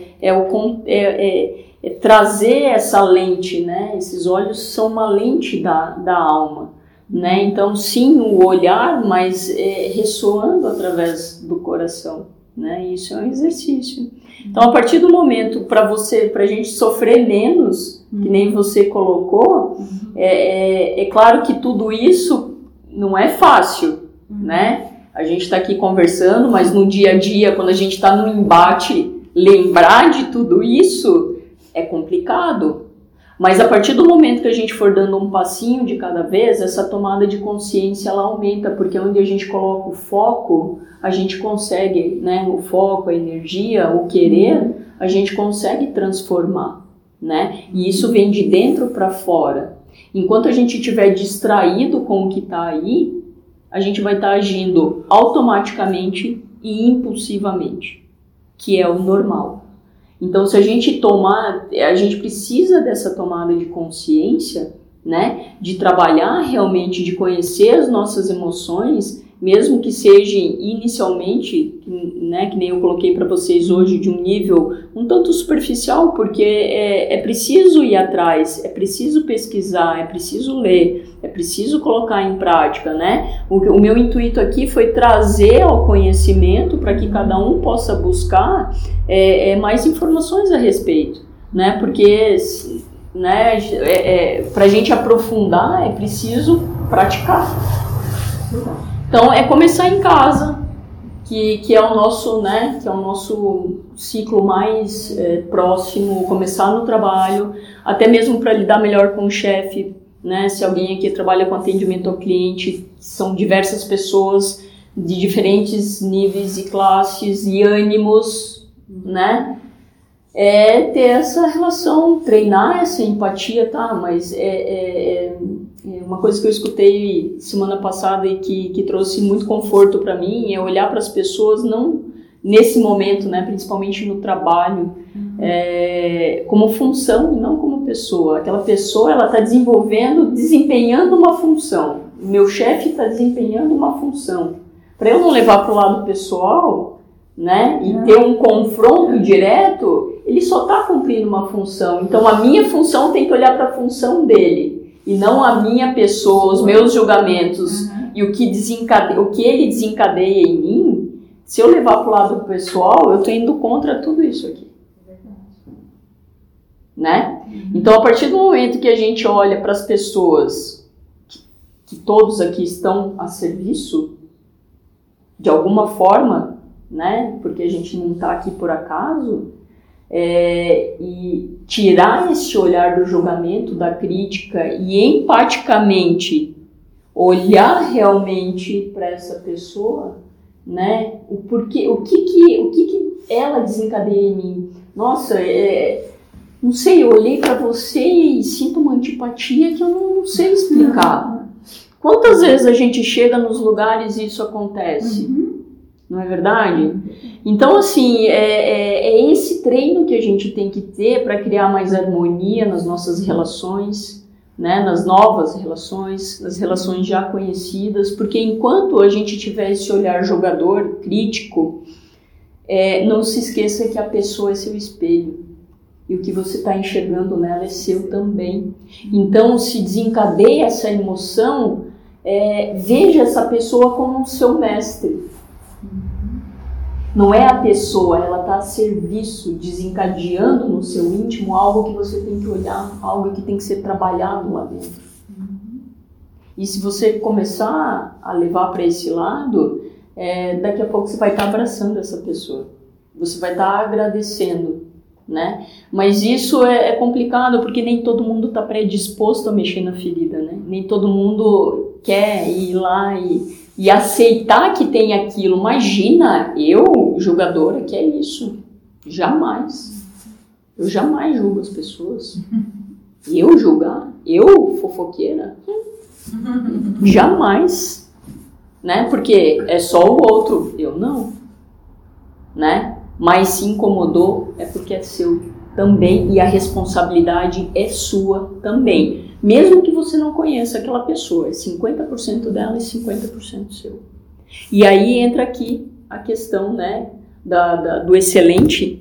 Trazer essa lente, né? Esses olhos são uma lente da alma, né? Então, sim, o olhar, mas ressoando através do coração, né? Isso é um exercício. Então, a partir do momento pra gente sofrer menos, que nem você colocou, é claro que tudo isso não é fácil, né? A gente está aqui conversando, mas no dia a dia, quando a gente está no embate, lembrar de tudo isso é complicado. Mas a partir do momento que a gente for dando um passinho de cada vez, essa tomada de consciência ela aumenta, porque onde a gente coloca o foco, a gente consegue, né? O foco, a energia, o querer, a gente consegue transformar, né? E isso vem de dentro para fora. Enquanto a gente estiver distraído com o que está aí, a gente vai estar agindo automaticamente e impulsivamente, que é o normal. Então, se a gente a gente precisa dessa tomada de consciência, né, de trabalhar realmente, de conhecer as nossas emoções, mesmo que seja inicialmente, né, que nem eu coloquei para vocês hoje, de um nível um tanto superficial, porque é preciso ir atrás, é preciso pesquisar, é preciso ler, é preciso colocar em prática, né? O meu intuito aqui foi trazer ao conhecimento para que cada um possa buscar mais informações a respeito, né? Porque, né, para a gente aprofundar é preciso praticar. Então, é começar em casa, que é o nosso, né, que é o nosso ciclo mais próximo, começar no trabalho, até mesmo para lidar melhor com o chefe, né? Se alguém aqui trabalha com atendimento ao cliente, são diversas pessoas de diferentes níveis e classes e ânimos, né? É ter essa relação, treinar essa empatia, tá? Mas uma coisa que eu escutei semana passada e que trouxe muito conforto para mim é olhar para as pessoas, não nesse momento, né? Principalmente no trabalho, como função e não como pessoa. Aquela pessoa, ela está desempenhando uma função. O meu chefe está desempenhando uma função. Para eu não levar para o lado pessoal, né? E ter um confronto direto, ele só está cumprindo uma função. Então, a minha função tem que olhar para a função dele. E não a minha pessoa, os meus julgamentos. E o que ele desencadeia em mim, se eu levar para o lado pessoal, eu estou indo contra tudo isso aqui. Né? Então, a partir do momento que a gente olha para as pessoas, que todos aqui estão a serviço, de alguma forma, né? Porque a gente não está aqui por acaso, e tirar esse olhar do julgamento, da crítica e empaticamente olhar realmente para essa pessoa, né? O que ela desencadeia em mim. Nossa, não sei, eu olhei para você e sinto uma antipatia que eu não sei explicar. Quantas vezes a gente chega nos lugares e isso acontece? Não é verdade? Então, assim, é esse treino que a gente tem que ter para criar mais harmonia nas nossas relações, né? Nas novas relações, nas relações já conhecidas, porque enquanto a gente tiver esse olhar jogador, crítico, não se esqueça que a pessoa é seu espelho. E o que você está enxergando nela é seu também. Então, se desencadeia essa emoção, veja essa pessoa como seu mestre. Não é a pessoa, ela está a serviço, desencadeando no seu íntimo algo que você tem que olhar, algo que tem que ser trabalhado lá dentro. E se você começar a levar para esse lado, daqui a pouco você vai estar abraçando essa pessoa. Você vai estar agradecendo, né? Mas isso é complicado porque nem todo mundo está predisposto a mexer na ferida, né? Nem todo mundo quer ir lá e aceitar que tem aquilo. Imagina, eu, jogadora, que é isso. Jamais. Eu jamais julgo as pessoas. Eu julgar? Eu, fofoqueira? Jamais. Né? Porque é só o outro, eu não. Né? Mas se incomodou, é porque é seu também. E a responsabilidade é sua também. Mesmo que você não conheça aquela pessoa, é 50% dela e 50% seu. E aí entra aqui a questão, né, do excelente.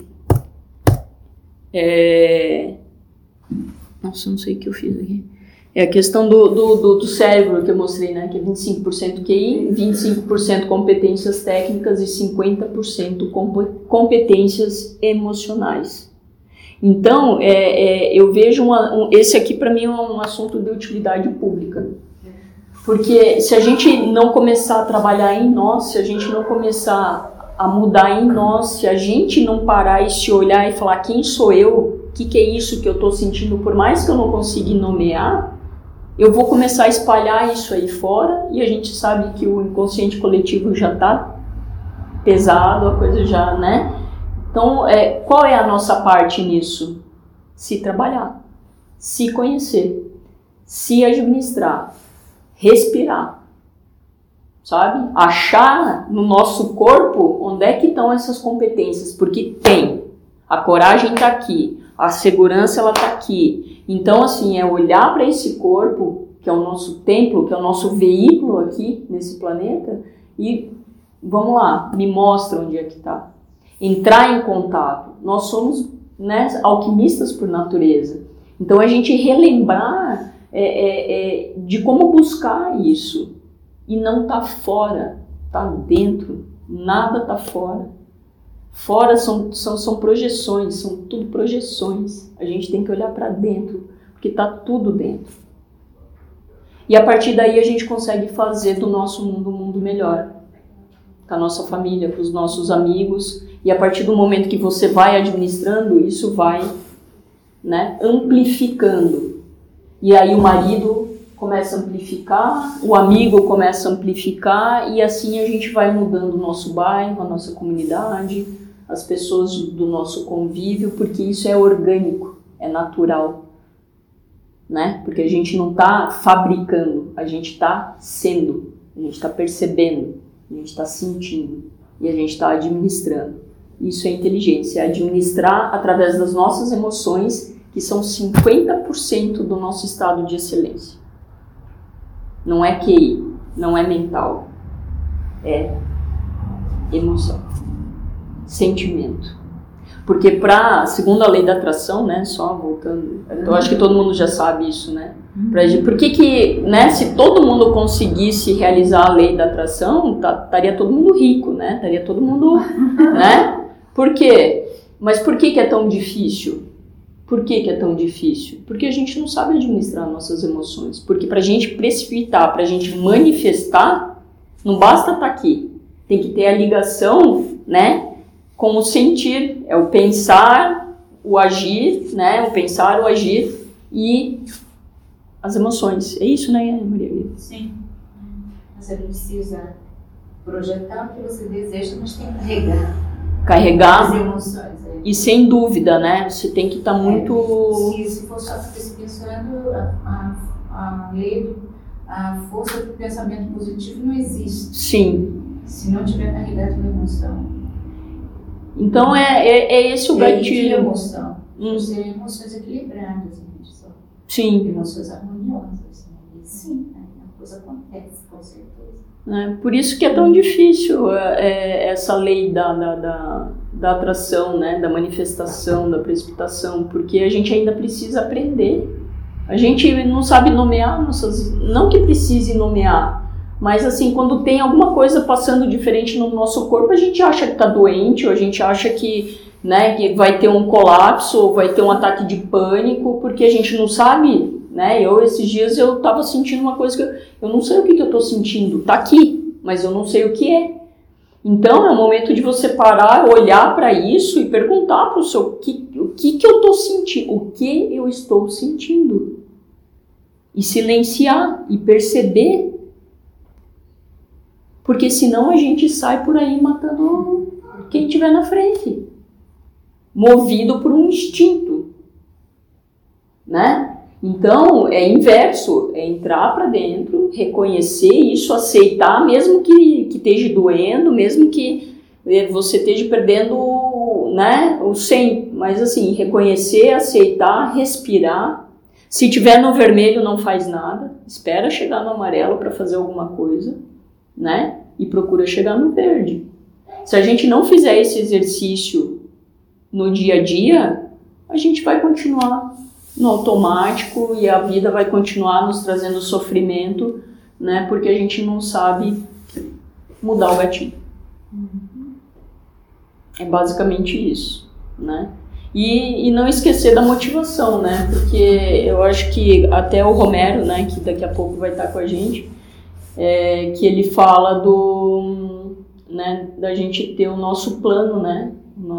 Nossa, não sei o que eu fiz aqui. É a questão do cérebro que eu mostrei, né, que é 25% QI, 25% competências técnicas e 50% competências emocionais. Então, eu vejo esse aqui para mim é um assunto de utilidade pública. Porque se a gente não começar a trabalhar em nós, se a gente não começar a mudar em nós, se a gente não parar e se olhar e falar quem sou eu, o que é isso que eu estou sentindo, por mais que eu não consiga nomear, eu vou começar a espalhar isso aí fora e a gente sabe que o inconsciente coletivo já está pesado, a coisa já, né? Então, qual é a nossa parte nisso? Se trabalhar, se conhecer, se administrar, respirar, sabe? Achar no nosso corpo onde é que estão essas competências, porque tem. A coragem está aqui, a segurança ela está aqui. Então, assim, é olhar para esse corpo, que é o nosso templo, que é o nosso veículo aqui nesse planeta, e vamos lá, me mostra onde é que está. Entrar em contato. Nós somos, né, alquimistas por natureza. Então, a gente relembrar de como buscar isso. E não tá fora, tá dentro. Nada tá fora. Fora são projeções, são tudo projeções. A gente tem que olhar para dentro, porque tá tudo dentro. E a partir daí a gente consegue fazer do nosso mundo um mundo melhor. Com a nossa família, com os nossos amigos. E a partir do momento que você vai administrando, isso vai, né, amplificando. E aí o marido começa a amplificar, o amigo começa a amplificar e assim a gente vai mudando o nosso bairro, a nossa comunidade, as pessoas do nosso convívio, porque isso é orgânico, é natural, né? Porque a gente não está fabricando, a gente está sendo, a gente está percebendo, a gente está sentindo e a gente está administrando. Isso é inteligência, é administrar através das nossas emoções, que são 50% do nosso estado de excelência. Não é QI, não é mental, é emoção, sentimento. Porque segundo a lei da atração, né, só voltando, eu acho que todo mundo já sabe isso, né? Por que, né, se todo mundo conseguisse realizar a lei da atração, estaria todo mundo rico, né? Estaria todo mundo, né? Por quê? Mas por que é tão difícil? Por que é tão difícil? Porque a gente não sabe administrar nossas emoções. Porque para a gente precipitar, para a gente manifestar, não basta estar aqui. Tem que ter a ligação, né, com o sentir. É o pensar, o agir, né? O pensar, o agir e as emoções. É isso, né, Maria? Sim. Você precisa projetar o que você deseja, mas tem que carregar as emoções. E sem dúvida, né? Você tem que estar muito... Se for só pensando, a lei, a força do pensamento positivo não existe. Sim. Se não tiver carregado de emoção. Então é esse o gatilho. Emoção. Ser emoções equilibradas, só. Sim. Emoções harmoniosas. E sim, a coisa acontece, com certeza. Por isso que é tão difícil essa lei da atração, né? Da manifestação, da precipitação, porque a gente ainda precisa aprender. A gente não sabe nomear não que precise nomear, mas assim, quando tem alguma coisa passando diferente no nosso corpo, a gente acha que está doente, ou a gente acha que, né, que vai ter um colapso, ou vai ter um ataque de pânico, porque a gente não sabe. Né? Esses dias eu estava sentindo uma coisa que eu não sei o que eu estou sentindo, está aqui, mas eu não sei o que é. Então é o momento de você parar, olhar para isso e perguntar para o que eu estou sentindo, o que eu estou sentindo. E silenciar e perceber, porque senão a gente sai por aí matando quem estiver na frente, movido por um instinto, né? Então, é inverso, é entrar para dentro, reconhecer isso, aceitar, mesmo que esteja doendo, mesmo que você esteja perdendo, né, o 100, mas assim, reconhecer, aceitar, respirar. Se tiver no vermelho, não faz nada, espera chegar no amarelo para fazer alguma coisa, né, e procura chegar no verde. Se a gente não fizer esse exercício no dia a dia, a gente vai continuar no automático e a vida vai continuar nos trazendo sofrimento, né? Porque a gente não sabe mudar o gatilho. É basicamente isso, né? E não esquecer da motivação, né? Porque eu acho que até o Romero, né, que daqui a pouco vai estar com a gente, que ele fala né, da gente ter o nosso plano, né?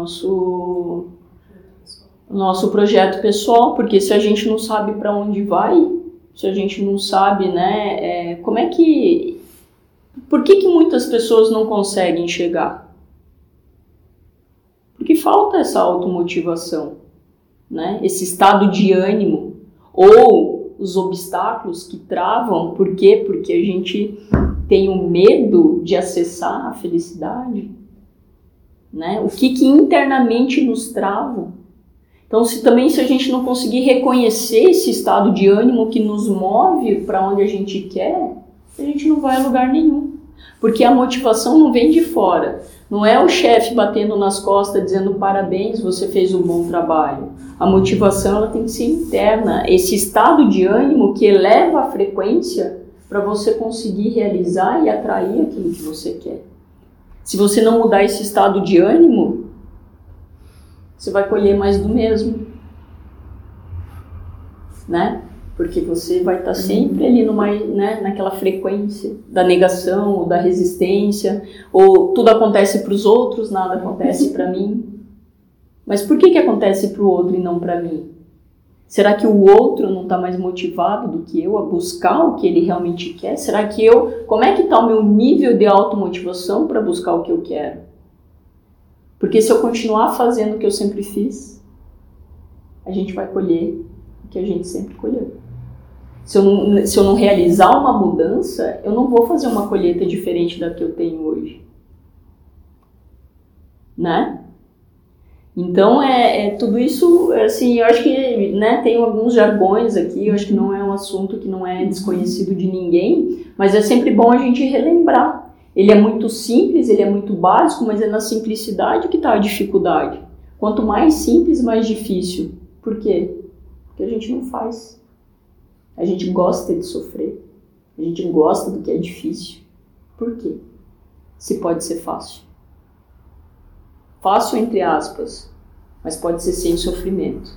O nosso projeto pessoal, porque se a gente não sabe para onde vai, se a gente não sabe, né, como é que... Por que muitas pessoas não conseguem chegar? Porque falta essa automotivação, né, esse estado de ânimo, ou os obstáculos que travam. Por quê? Porque a gente tem o medo de acessar a felicidade, né, o que internamente nos trava. Então, se a gente não conseguir reconhecer esse estado de ânimo que nos move para onde a gente quer, a gente não vai a lugar nenhum. Porque a motivação não vem de fora. Não é o chefe batendo nas costas dizendo parabéns, você fez um bom trabalho. A motivação ela tem que ser interna. Esse estado de ânimo que eleva a frequência para você conseguir realizar e atrair aquilo que você quer. Se você não mudar esse estado de ânimo, você vai colher mais do mesmo, né? Porque você vai estar sempre ali né, naquela frequência da negação, ou da resistência, ou tudo acontece para os outros, nada acontece para mim. Mas por que acontece para o outro e não para mim? Será que o outro não está mais motivado do que eu a buscar o que ele realmente quer? Será que como é que está o meu nível de automotivação para buscar o que eu quero? Porque se eu continuar fazendo o que eu sempre fiz, a gente vai colher o que a gente sempre colheu. Se eu não realizar uma mudança, eu não vou fazer uma colheita diferente da que eu tenho hoje. Né? Então, tudo isso, assim, eu acho que, né, tem alguns jargões aqui, eu acho que não é um assunto que não é desconhecido de ninguém, mas é sempre bom a gente relembrar. Ele é muito simples, ele é muito básico, mas é na simplicidade que está a dificuldade. Quanto mais simples, mais difícil. Por quê? Porque a gente não faz. A gente gosta de sofrer. A gente gosta do que é difícil. Por quê? Se pode ser fácil. Fácil entre aspas, mas pode ser sem sofrimento.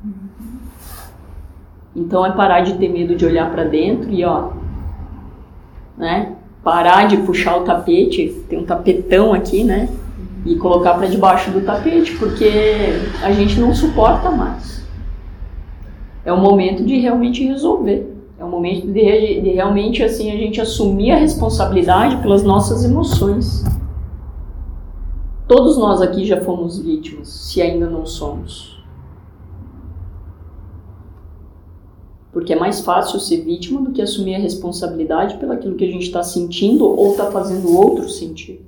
Então é parar de ter medo de olhar para dentro e né? Parar de puxar o tapete, tem um tapetão aqui, né? E colocar para debaixo do tapete, porque a gente não suporta mais. É o momento de realmente resolver. É o momento de realmente assim, a gente assumir a responsabilidade pelas nossas emoções. Todos nós aqui já fomos vítimas, se ainda não somos. Porque é mais fácil ser vítima do que assumir a responsabilidade pelo aquilo que a gente está sentindo ou está fazendo o outro sentir.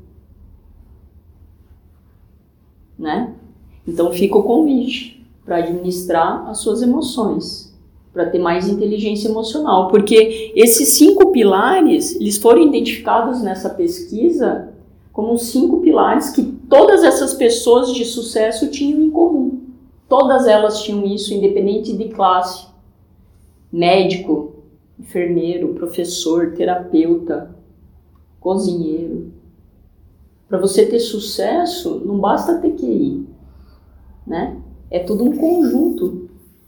Né? Então fica o convite para administrar as suas emoções, para ter mais inteligência emocional. Porque esses 5 pilares, eles foram identificados nessa pesquisa como 5 pilares que todas essas pessoas de sucesso tinham em comum. Todas elas tinham isso, independente de classe. Médico, enfermeiro, professor, terapeuta, cozinheiro. Para você ter sucesso, não basta ter QI, né? É tudo um conjunto.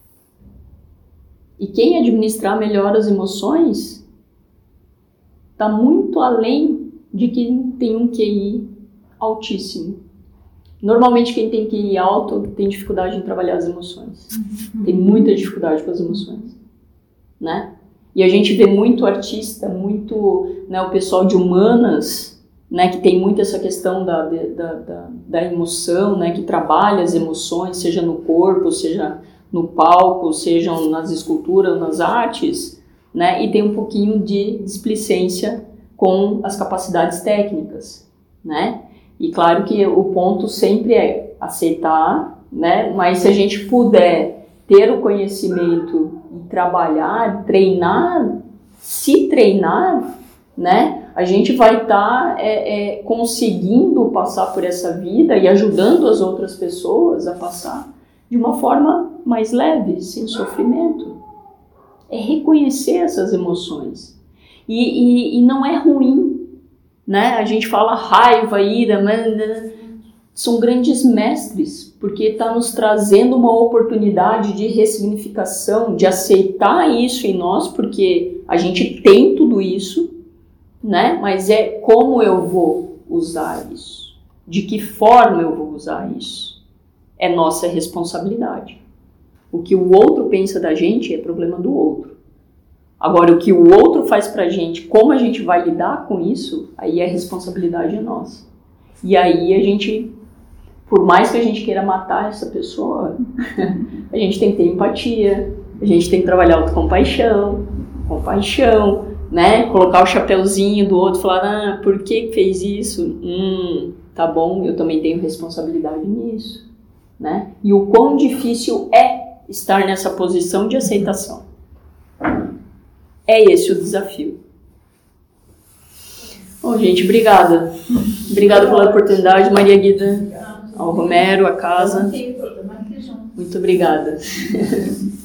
E quem administrar melhor as emoções está muito além de quem tem um QI altíssimo. Normalmente quem tem QI alto tem dificuldade em trabalhar as emoções. Tem muita dificuldade com as emoções, né? E a gente vê muito artista, muito, né, o pessoal de humanas, né, que tem muito essa questão da emoção, né, que trabalha as emoções, seja no corpo, seja no palco, sejam nas esculturas, nas artes, né, e tem um pouquinho de displicência com as capacidades técnicas, né? E claro que o ponto sempre é aceitar, né? Mas se a gente puder ter o conhecimento e trabalhar, treinar, se treinar, né? A gente vai estar conseguindo passar por essa vida e ajudando as outras pessoas a passar de uma forma mais leve, sem sofrimento. É reconhecer essas emoções. E não é ruim, né? A gente fala raiva, ira, são grandes mestres, porque está nos trazendo uma oportunidade de ressignificação, de aceitar isso em nós, porque a gente tem tudo isso, né? Mas é como eu vou usar isso, de que forma eu vou usar isso, é nossa responsabilidade. O que o outro pensa da gente é problema do outro. Agora, o que o outro faz pra gente, como a gente vai lidar com isso, aí a responsabilidade é nossa. E aí a gente, por mais que a gente queira matar essa pessoa, a gente tem que ter empatia, a gente tem que trabalhar autocompaixão, compaixão, né? Colocar o chapeuzinho do outro e falar, por que fez isso? Tá bom, eu também tenho responsabilidade nisso, né? E o quão difícil é estar nessa posição de aceitação. É esse o desafio. Bom, gente, obrigada. Obrigada pela oportunidade, Maria Guida, ao Romero, a casa. Muito obrigada.